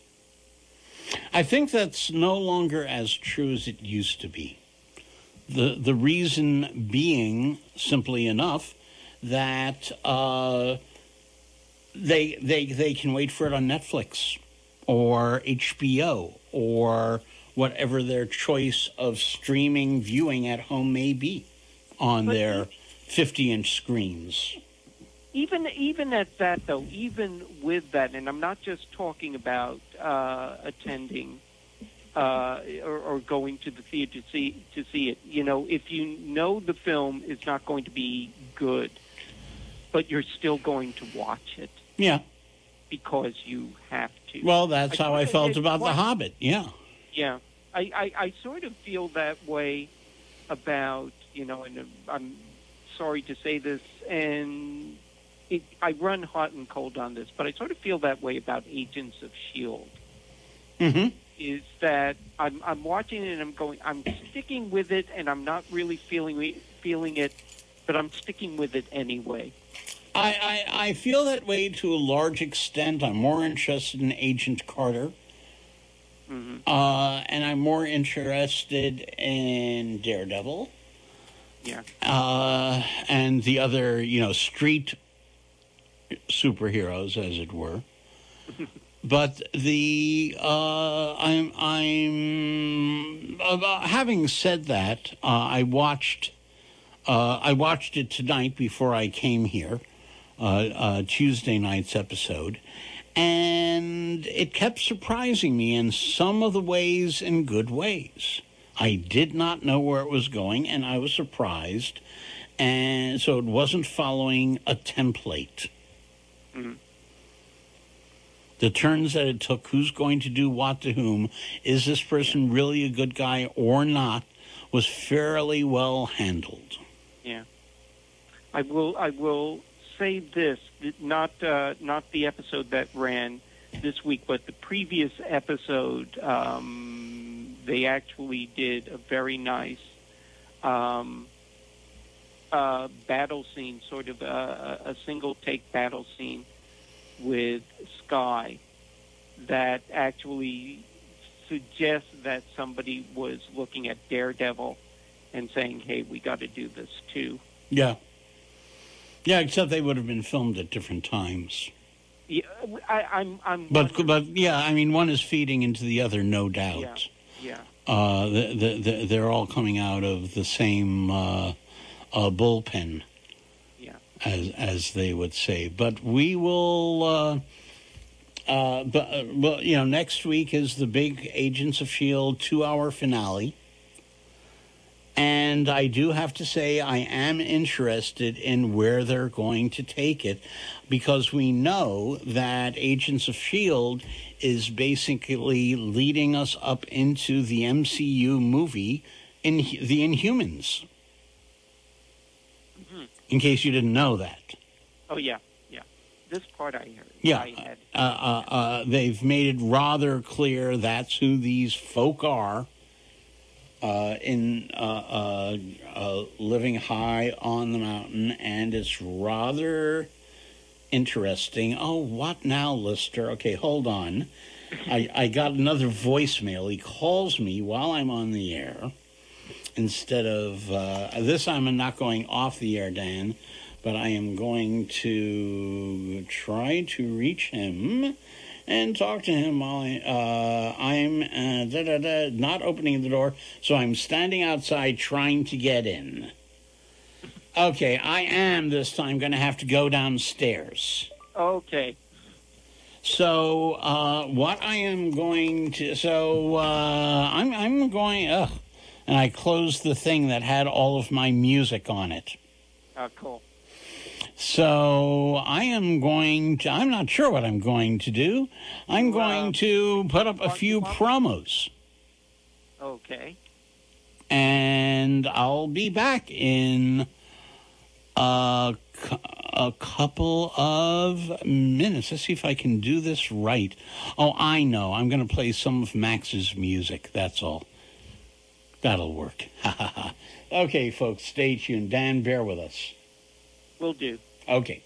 Speaker 1: I think that's no longer as true as it used to be. The the reason being, simply enough, that uh, they they they can wait for it on Netflix or H B O or whatever their choice of streaming viewing at home may be on
Speaker 2: But
Speaker 1: their fifty-inch screens.
Speaker 2: Even even at that, though, even with that, and I'm not just talking about uh, attending uh, or, or going to the theater to see to see it. You know, if you know the film is not going to be good, but you're still going to watch it.
Speaker 1: Yeah.
Speaker 2: Because you have to.
Speaker 1: Well, that's
Speaker 2: I
Speaker 1: how I felt about
Speaker 2: what,
Speaker 1: The Hobbit. Yeah.
Speaker 2: Yeah, I, I, I sort of feel that way about, you know, and I'm sorry to say this, and it, I run hot and cold on this, but I sort of feel that way about Agents of S H I E L D.
Speaker 1: Mm-hmm.
Speaker 2: Is that I'm I'm watching it and I'm going, I'm sticking with it, and I'm not really feeling feeling it, but I'm sticking with it anyway.
Speaker 1: I, I, I feel that way to a large extent. I'm more interested in Agent Carter.
Speaker 2: Mm-hmm.
Speaker 1: Uh, and I'm more interested in Daredevil.
Speaker 2: Yeah.
Speaker 1: Uh, and the other, you know, street superheroes, as it were. But the uh, I'm I'm uh, having said that, uh, I watched uh, I watched it tonight before I came here, uh, uh, Tuesday night's episode, And it kept surprising me in some of the ways, in good ways. I did not know where it was going, and I was surprised. And so it wasn't following a template.
Speaker 2: Mm-hmm.
Speaker 1: The turns that it took, who's going to do what to whom, is this person really a good guy or not, was fairly well handled.
Speaker 2: Yeah. I will I will say this, not uh, not the episode that ran this week, but the previous episode, um, they actually did a very nice um, uh, battle scene, sort of a, a single-take battle scene with Skye that actually suggests that somebody was looking at Daredevil and saying, hey, we got to do this too.
Speaker 1: Yeah. Yeah, except they would have been filmed at different times.
Speaker 2: Yeah, I, I'm. I'm.
Speaker 1: But
Speaker 2: wondering-
Speaker 1: but yeah, I mean, one is feeding into the other, no doubt.
Speaker 2: Yeah.
Speaker 1: Uh, the, the, the, they're all coming out of the same uh, uh, bullpen,
Speaker 2: Yeah.
Speaker 1: as as they would say. But we will. Uh, uh, but uh, well, you know, next week is the big Agents of S H I E L D two-hour finale. And I do have to say I am interested in where they're going to take it, because we know that Agents of S H I E L D is basically leading us up into the M C U movie in The Inhumans,
Speaker 2: Mm-hmm.
Speaker 1: in case you didn't know that.
Speaker 2: Oh, yeah. Yeah. This part I heard.
Speaker 1: Yeah,
Speaker 2: I had.
Speaker 1: uh, uh, uh, they've made it rather clear that's who these folk are. Uh, in uh, uh, uh, living high on the mountain, and it's rather interesting. Oh, what now, Lister? Okay, hold on. I, I got another voicemail. He calls me while I'm on the air. Instead of uh, this, I'm not going off the air, Dan, but I am going to try to reach him and talk to him while I, uh, I'm uh, da, da, da, not opening the door, so I'm standing outside trying to get in. Okay, I am this time going to have to go downstairs.
Speaker 2: Okay.
Speaker 1: So uh, what I am going to, so uh, I'm I'm going, ugh, and I closed the thing that had all of my music on it.
Speaker 2: Uh, cool.
Speaker 1: So I am going to, I'm not sure what I'm going to do. I'm
Speaker 2: Well,
Speaker 1: going to put up a
Speaker 2: what-
Speaker 1: few
Speaker 2: what-
Speaker 1: promos,
Speaker 2: Okay.
Speaker 1: and I'll be back in a, cou- a couple of minutes. Let's see if I can do this right. Oh, I know. I'm going to play some of Max's music. That's all. That'll work. Okay, folks, stay tuned. Dan, bear with us.
Speaker 2: Will do.
Speaker 1: Okay.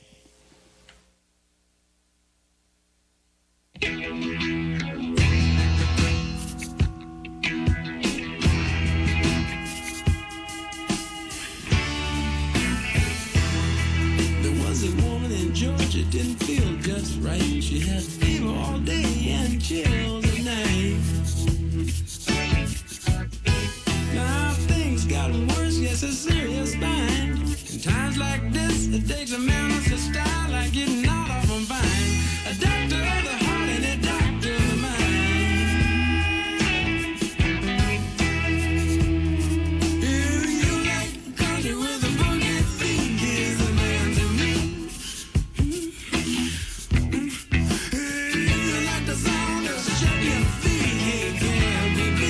Speaker 3: There was a woman in Georgia, didn't feel just right. She had fever all day and chills at night. Now things got worse, yes, a serious bind. In times like this, it takes a man with a style like getting out of a bind. A doctor of the heart and a doctor of the mind. If you like country with a boogie beat, here's the man to me. If you like the sound of shake your feet, here can be me.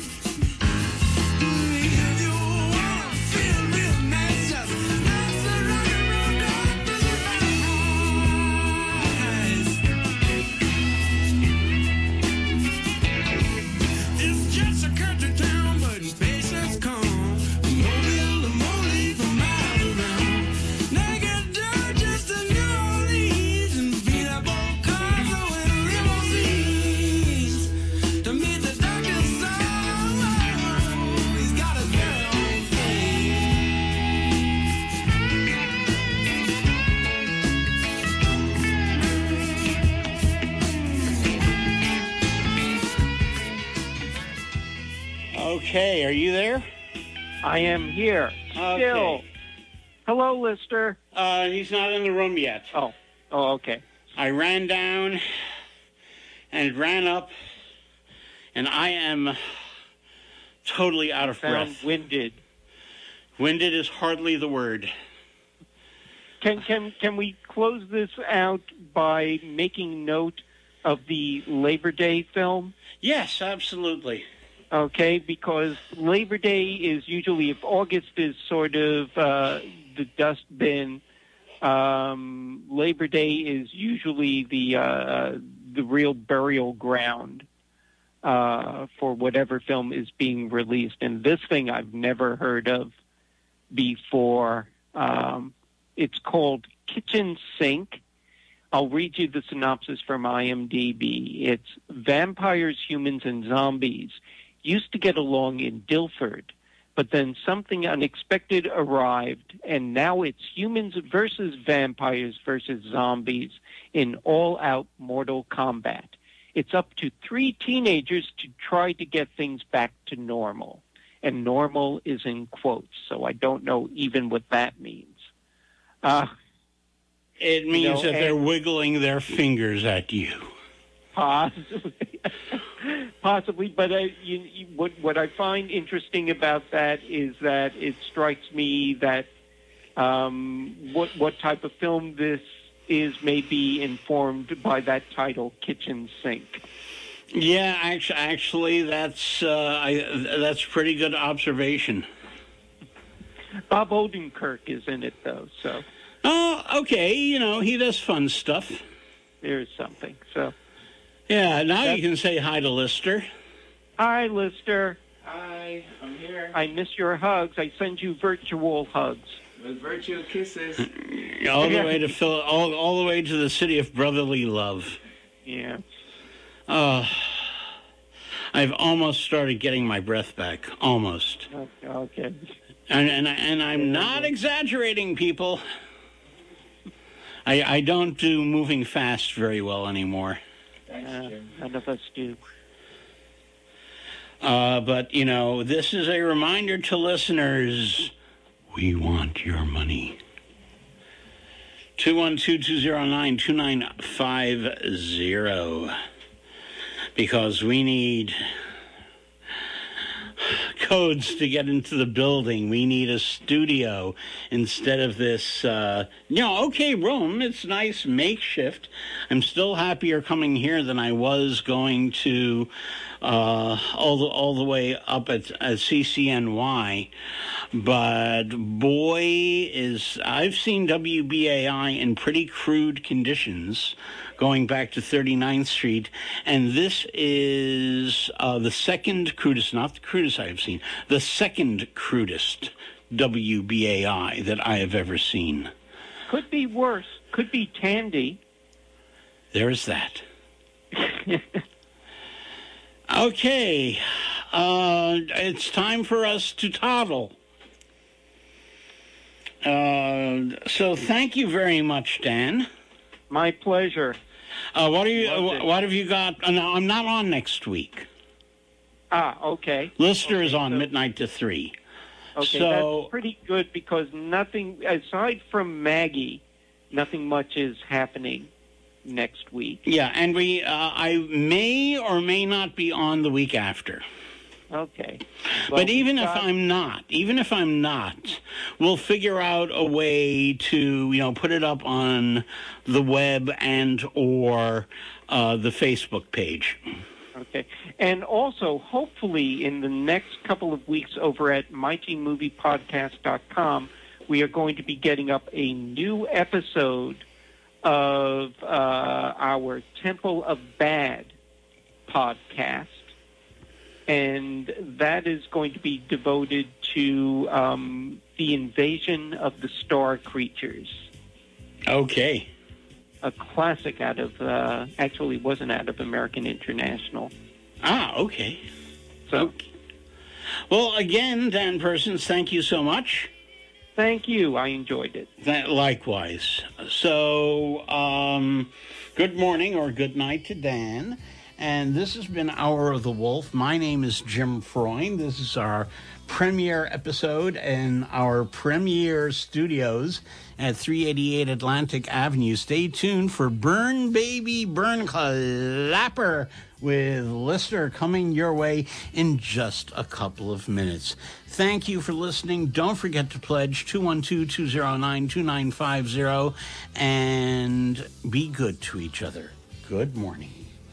Speaker 3: If you wanna feel real nice, just dance around and round up to the rise. It's just a country town, but patience calm. Mobile to Moline for miles around. Naked dirt just to New Orleans, and beat up old cars with limousines. To meet the doctor's son, he's got his very own thing.
Speaker 1: Okay, are you there?
Speaker 2: I am here.
Speaker 1: Okay.
Speaker 2: Still. Hello, Lister.
Speaker 1: Uh, he's not in the room yet.
Speaker 2: Oh. Oh, okay.
Speaker 1: I ran down and it ran up, and I am totally out of
Speaker 2: Sound
Speaker 1: breath.
Speaker 2: winded.
Speaker 1: Winded is hardly the word.
Speaker 2: Can can can we close this out by making note of the Labor Day film?
Speaker 1: Yes, absolutely.
Speaker 2: Okay, because Labor Day is usually, if August is sort of uh, the dustbin, um, Labor Day is usually the uh, the real burial ground uh, for whatever film is being released. And this thing I've never heard of before. Um, it's called Kitchen Sink. I'll read you the synopsis from IMDb. It's vampires, humans, and zombies used to get along in Dilford, but then something unexpected arrived, and now it's humans versus vampires versus zombies in all-out Mortal Kombat. It's up to three teenagers to try to get things back to normal, and normal is in quotes, so I don't know even what that means. Uh,
Speaker 1: it means
Speaker 2: you know,
Speaker 1: that they're wiggling their fingers at you.
Speaker 2: Possibly, possibly. But I, you, you, what what I find interesting about that is that it strikes me that um, what what type of film this is may be informed by that title, Kitchen Sink.
Speaker 1: Yeah, actually, actually, that's uh, I, that's pretty good observation.
Speaker 2: Bob Odenkirk is in it, though, so.
Speaker 1: Oh, okay. You know, he does fun stuff.
Speaker 2: There's something. So.
Speaker 1: Yeah. Now
Speaker 2: That's...
Speaker 1: you can say hi to Lister.
Speaker 2: Hi, Lister.
Speaker 4: Hi, I'm here.
Speaker 2: I miss your hugs. I send you virtual hugs.
Speaker 4: With virtual kisses.
Speaker 1: all the way to Phil, all all the way to the city of brotherly love.
Speaker 2: Yeah.
Speaker 1: Oh, I've almost started getting my breath back. Almost.
Speaker 2: Okay.
Speaker 1: And and, and I'm not exaggerating, people. I I don't do moving fast very well anymore.
Speaker 2: Uh, none of us do.
Speaker 1: Uh, but, you know, this is a reminder to listeners, we want your money. two one two, two zero nine, two nine five zero. Because we need codes to get into the building. We need a studio instead of this, uh, you know, okay, room. It's nice, makeshift. I'm still happier coming here than I was going to uh, all the all the way up at, at C C N Y. But boy, is I've seen W B A I in pretty crude conditions, going back to thirty-ninth Street, and this is uh, the second crudest, not the crudest I have seen, the second crudest W B A I that I have ever seen.
Speaker 2: Could be worse. Could be Tandy.
Speaker 1: There's that. Okay, uh, it's time for us to toddle. Uh, so thank you very much, Dan.
Speaker 2: My pleasure.
Speaker 1: Uh, what are you? Uh, what have you got? Uh, no, I'm not on next week.
Speaker 2: Ah, okay.
Speaker 1: Lister
Speaker 2: okay,
Speaker 1: is on
Speaker 2: so,
Speaker 1: midnight to three.
Speaker 2: Okay,
Speaker 1: so,
Speaker 2: that's pretty good because nothing aside from Maggie, nothing much is happening next week.
Speaker 1: Yeah, and we, uh, I may or may not be on the week after.
Speaker 2: Okay.
Speaker 1: Well, but even got... if I'm not, even if I'm not, we'll figure out a way to, you know, put it up on the web and or uh, the Facebook page.
Speaker 2: Okay. And also, hopefully, in the next couple of weeks over at mighty movie podcast dot com, we are going to be getting up a new episode of uh, our Temple of Bad podcast. And that is going to be devoted to um, the invasion of the star creatures.
Speaker 1: Okay.
Speaker 2: A classic out of, uh, actually wasn't out of American International.
Speaker 1: Ah, okay.
Speaker 2: So,
Speaker 1: okay. Well, again, Dan Persons, thank you so much.
Speaker 2: Thank you. I enjoyed it.
Speaker 1: That, likewise. So, um, good morning or good night to Dan. And this has been Hour of the Wolf. My name is Jim Freund. This is our premiere episode in our premiere studios at three eighty-eight Atlantic Avenue. Stay tuned for Burn Baby Burn Clapper with Lister coming your way in just a couple of minutes. Thank you for listening. Don't forget to pledge two one two, two zero nine, two nine five zero and be good to each other. Good morning.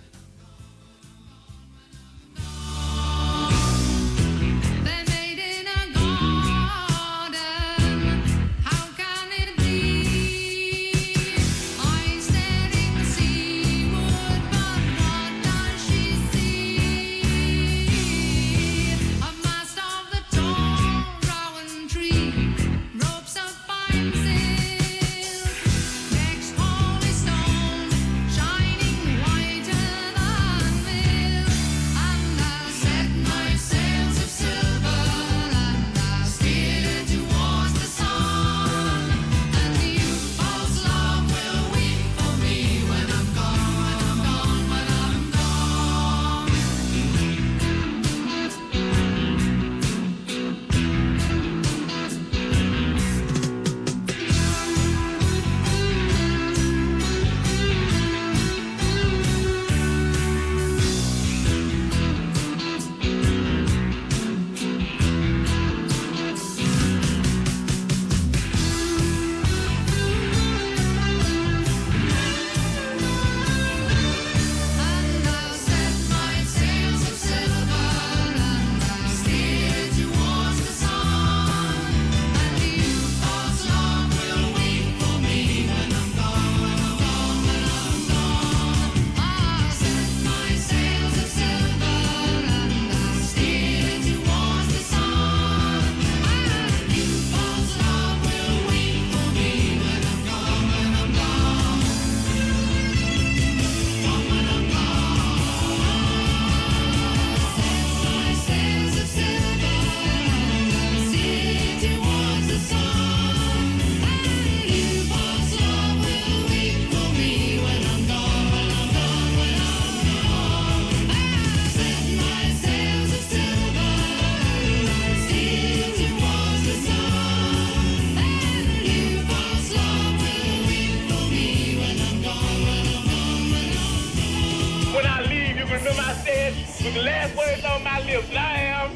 Speaker 5: With the last words on my lips, I am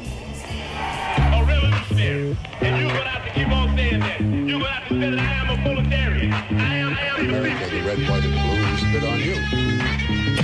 Speaker 5: a revolutionary. And you're going to have to keep on saying that. You're going to have to say that I am a proletarian. I am, I am the
Speaker 6: America, the red, white, and blue, we spit on you.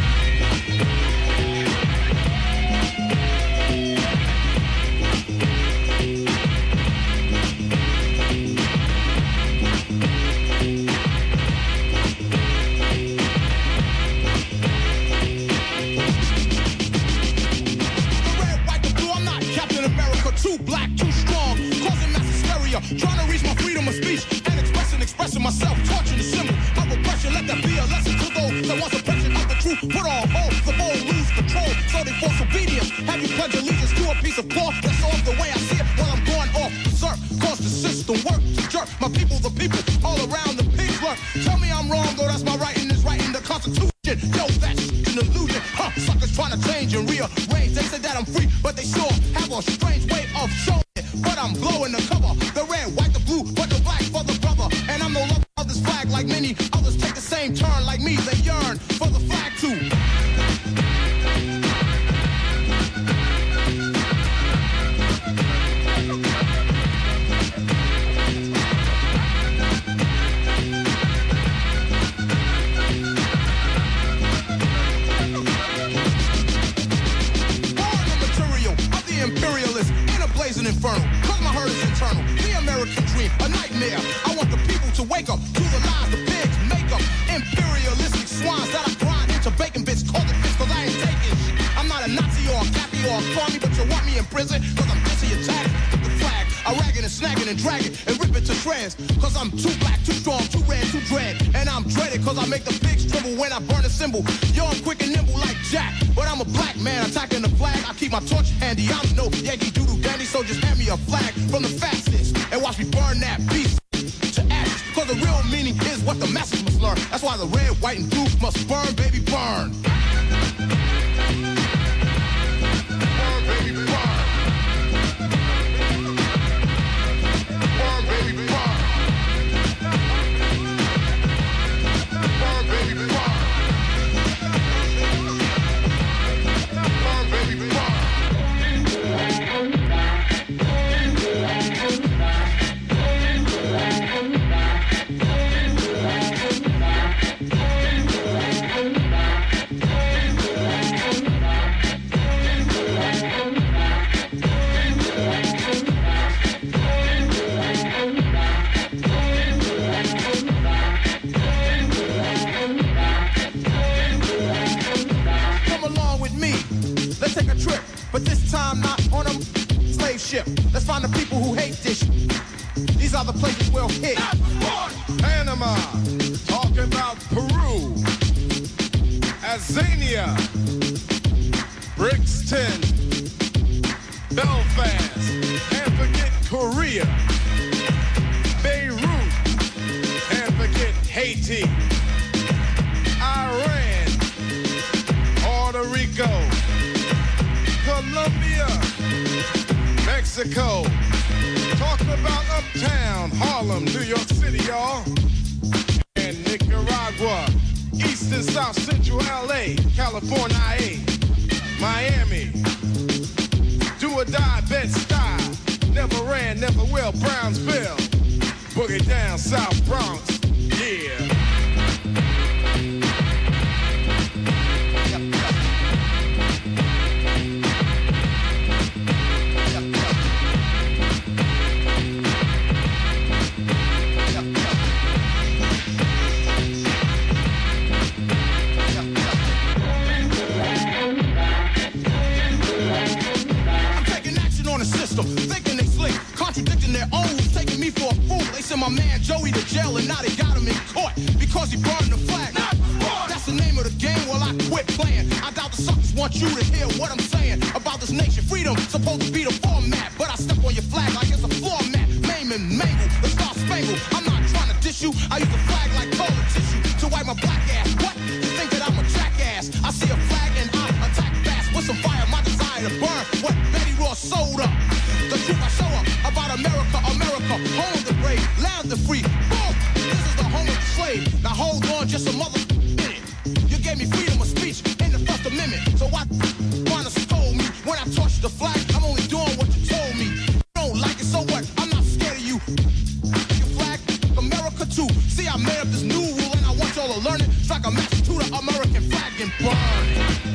Speaker 7: Trying to reach my freedom of speech and expressing, expressing myself, torching the symbol of oppression. Let that be a lesson to those that want suppression of the truth. Put on hold, the bold lose control, so they force obedience. Have you pledge allegiance to a piece of cloth? That's off the way I see it while I'm going off berserk. Cause the system work to jerk my people, the people all around the pigs lurk. Tell me I'm wrong, though that's my writing is writing the Constitution. Yo, that's an illusion. Huh, suckers trying to change and rearrange. They say that I'm free, but they sure have a strange way of showing it. But I'm blowing the cover, the red, white, the blue, but the black for the brother. And I'm no longer of this flag like many others take the same turn like me. They yearn for the flag too. Inferno, cause my hurt is internal. The American dream, a nightmare. I want the people to wake up to the lies the pigs make up. Imperialistic swines that I grind into bacon bits. Call it bits cause I ain't taking shit. I'm not a Nazi or a Cappy or a Carmi, but you want me in prison cause I'm busy attacking the flag. I ragging and snagging and dragging and rip it to shreds. Cause I'm too black, too strong, too red, too dread. And I'm dreaded cause I make the pigs tremble when I burn a symbol. Yo, I'm quick and nimble like Jack, but I'm a black man attacking the flag. I keep my torch handy. I'm no Yankee Doodle Dandy, so just hand me a flag from the fastest and watch me burn that beast to ashes. Cause the real meaning is what the masses must learn. That's why the red, white, and blue must burn, baby, burn. Burn, baby, burn. other places will hit.
Speaker 8: Panama, talk about Peru. Azania, Brixton, Belfast, and forget Korea. Beirut, and forget Haiti. Iran, Puerto Rico, Colombia, Mexico. Talking about Uptown, Harlem, New York City, y'all. And Nicaragua, East and South Central L A, California, I A, Miami. Do or die, Bed-Stuy. Never ran, never will, Brownsville. Boogie down, South Bronx, yeah.
Speaker 7: Thinking they slick, contradicting their own, taking me for a fool. They sent my man Joey to jail and now they got him in court because he brought in the flag. That's the name of the game. Well, I quit playing. I doubt the suckers want you to hear what I'm saying about this nation. Freedom supposed to be the format, but I step on your flag like it's a floor mat. Maim and mangle, the star spangled. I'm not trying to diss you. I use a flag like toilet tissue to wipe my black ass. What? You think that I'm a jackass? I see a flag and I attack fast with some fire. My desire to burn what Betty Ross sold up. The truth I show up about America, America, home of the brave, land the free. Boom! This is the home of the slave. Now hold on just a mother minute. You gave me freedom of speech in the First Amendment. So why wanna scold me when I torch the flag? I'm only doing what you told me. You don't like it, so what? I'm not scared of you. Your flag, America too. See, I made up this new rule and I want y'all to learn it. Strike a match to the American flag and burn it.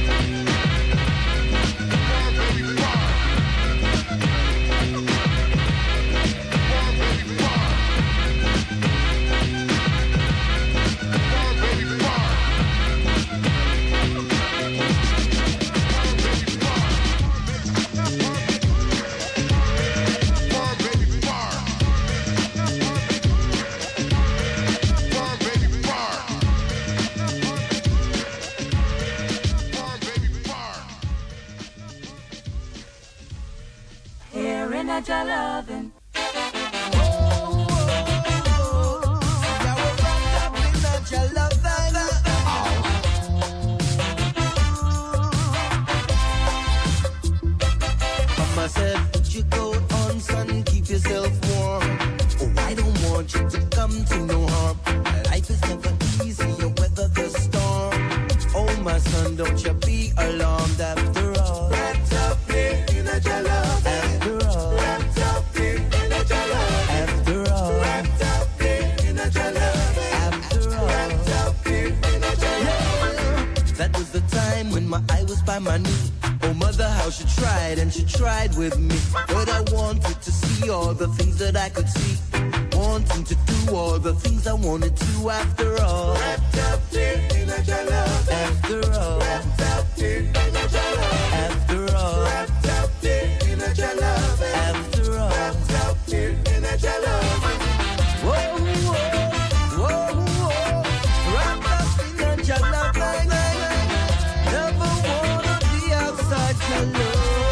Speaker 9: Loving.
Speaker 3: Mama said, put your coat on, son, keep yourself warm. Oh, I don't want you to come to no harm. Life is never easy, you weather the storm. Oh, my son, don't you be alarmed after all. Wrapped up in a jollof. After all. Wrapped up in a jollof. After all. Wrapped up in a jollof. After all. Wrapped up in a jollof. That was the time when my eye was by my knee. Oh, mother, how she tried, and she tried with me. But I wanted to see all the things that I could see. Wanting to do all the things I wanted to after all. Wrapped up in a jollof. After all. Wrapped up in a jollof. After all. Wrapped up in a jollof. After all. Wrapped up in a jollof. Whoa, whoa, whoa, whoa. Wrapped up in a jollof. Never wanna be outside your love.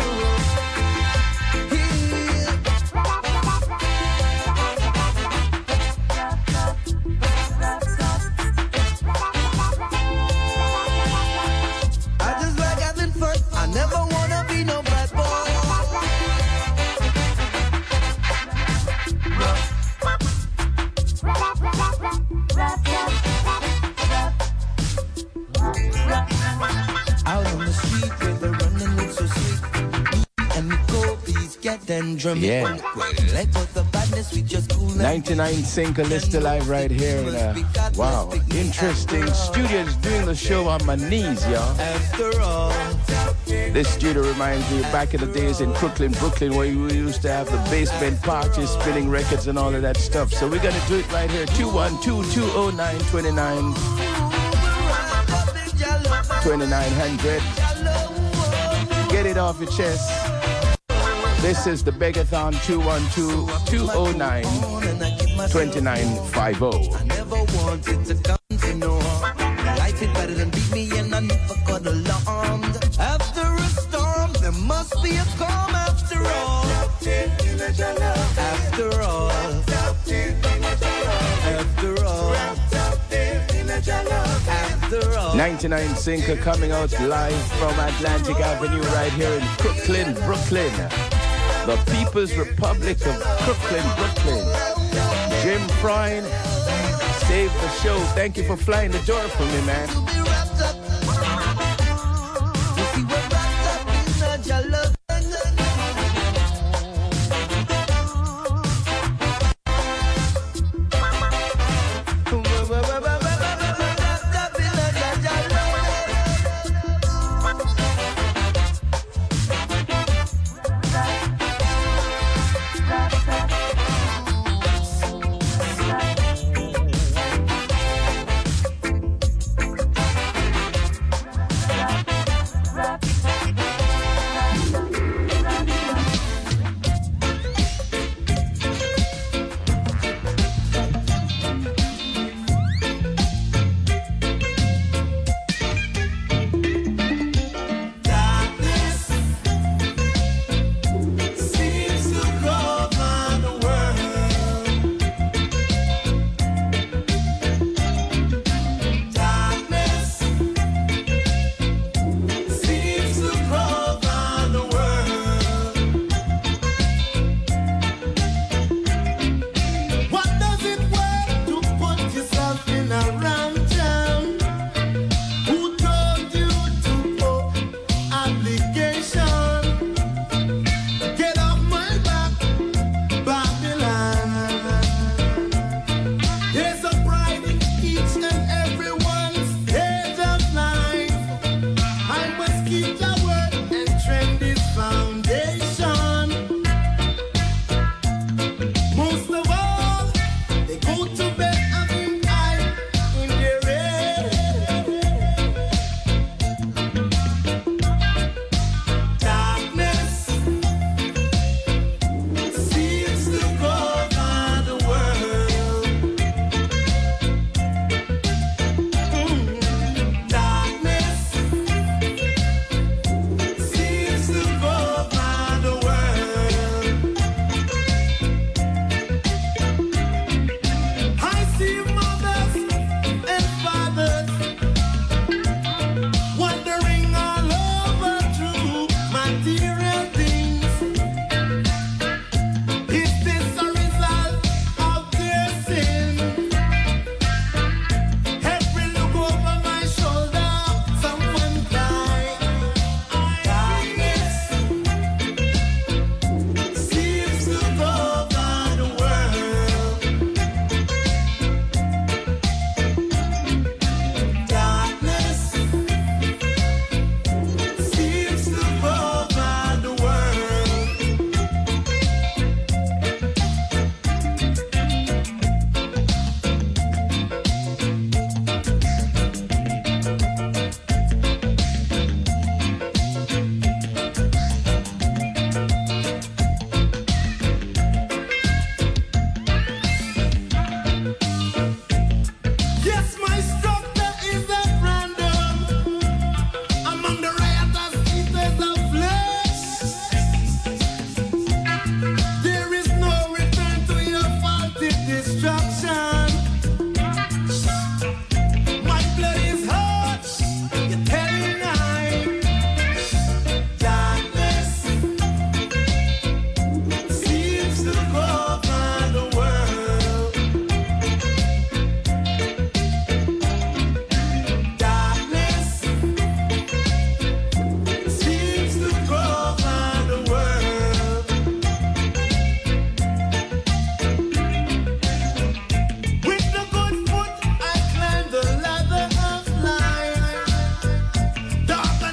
Speaker 10: Yeah. ninety-nine single list alive right here. In a, wow, interesting studios doing the show on my knees, y'all. After all, this studio reminds me of back in the days in Brooklyn, Brooklyn, where we used to have the basement parties, spinning records and all of that stuff. So we're gonna do it right here. two one two, two oh nine, twenty-nine twenty-nine hundred. Get it off your chest. This is the Begathon two one two, two oh nine, two nine five oh.
Speaker 3: I never wanted to come to know life is better than beat me and I never got alarmed. After a storm, there must be a calm after all. After all. After all. After all.
Speaker 10: ninety-nine Sinker coming out live from Atlantic Avenue right here in Brooklyn, Brooklyn. The People's Republic of Brooklyn, Brooklyn. Jim Prine, save the show. Thank you for flying the door for me, man.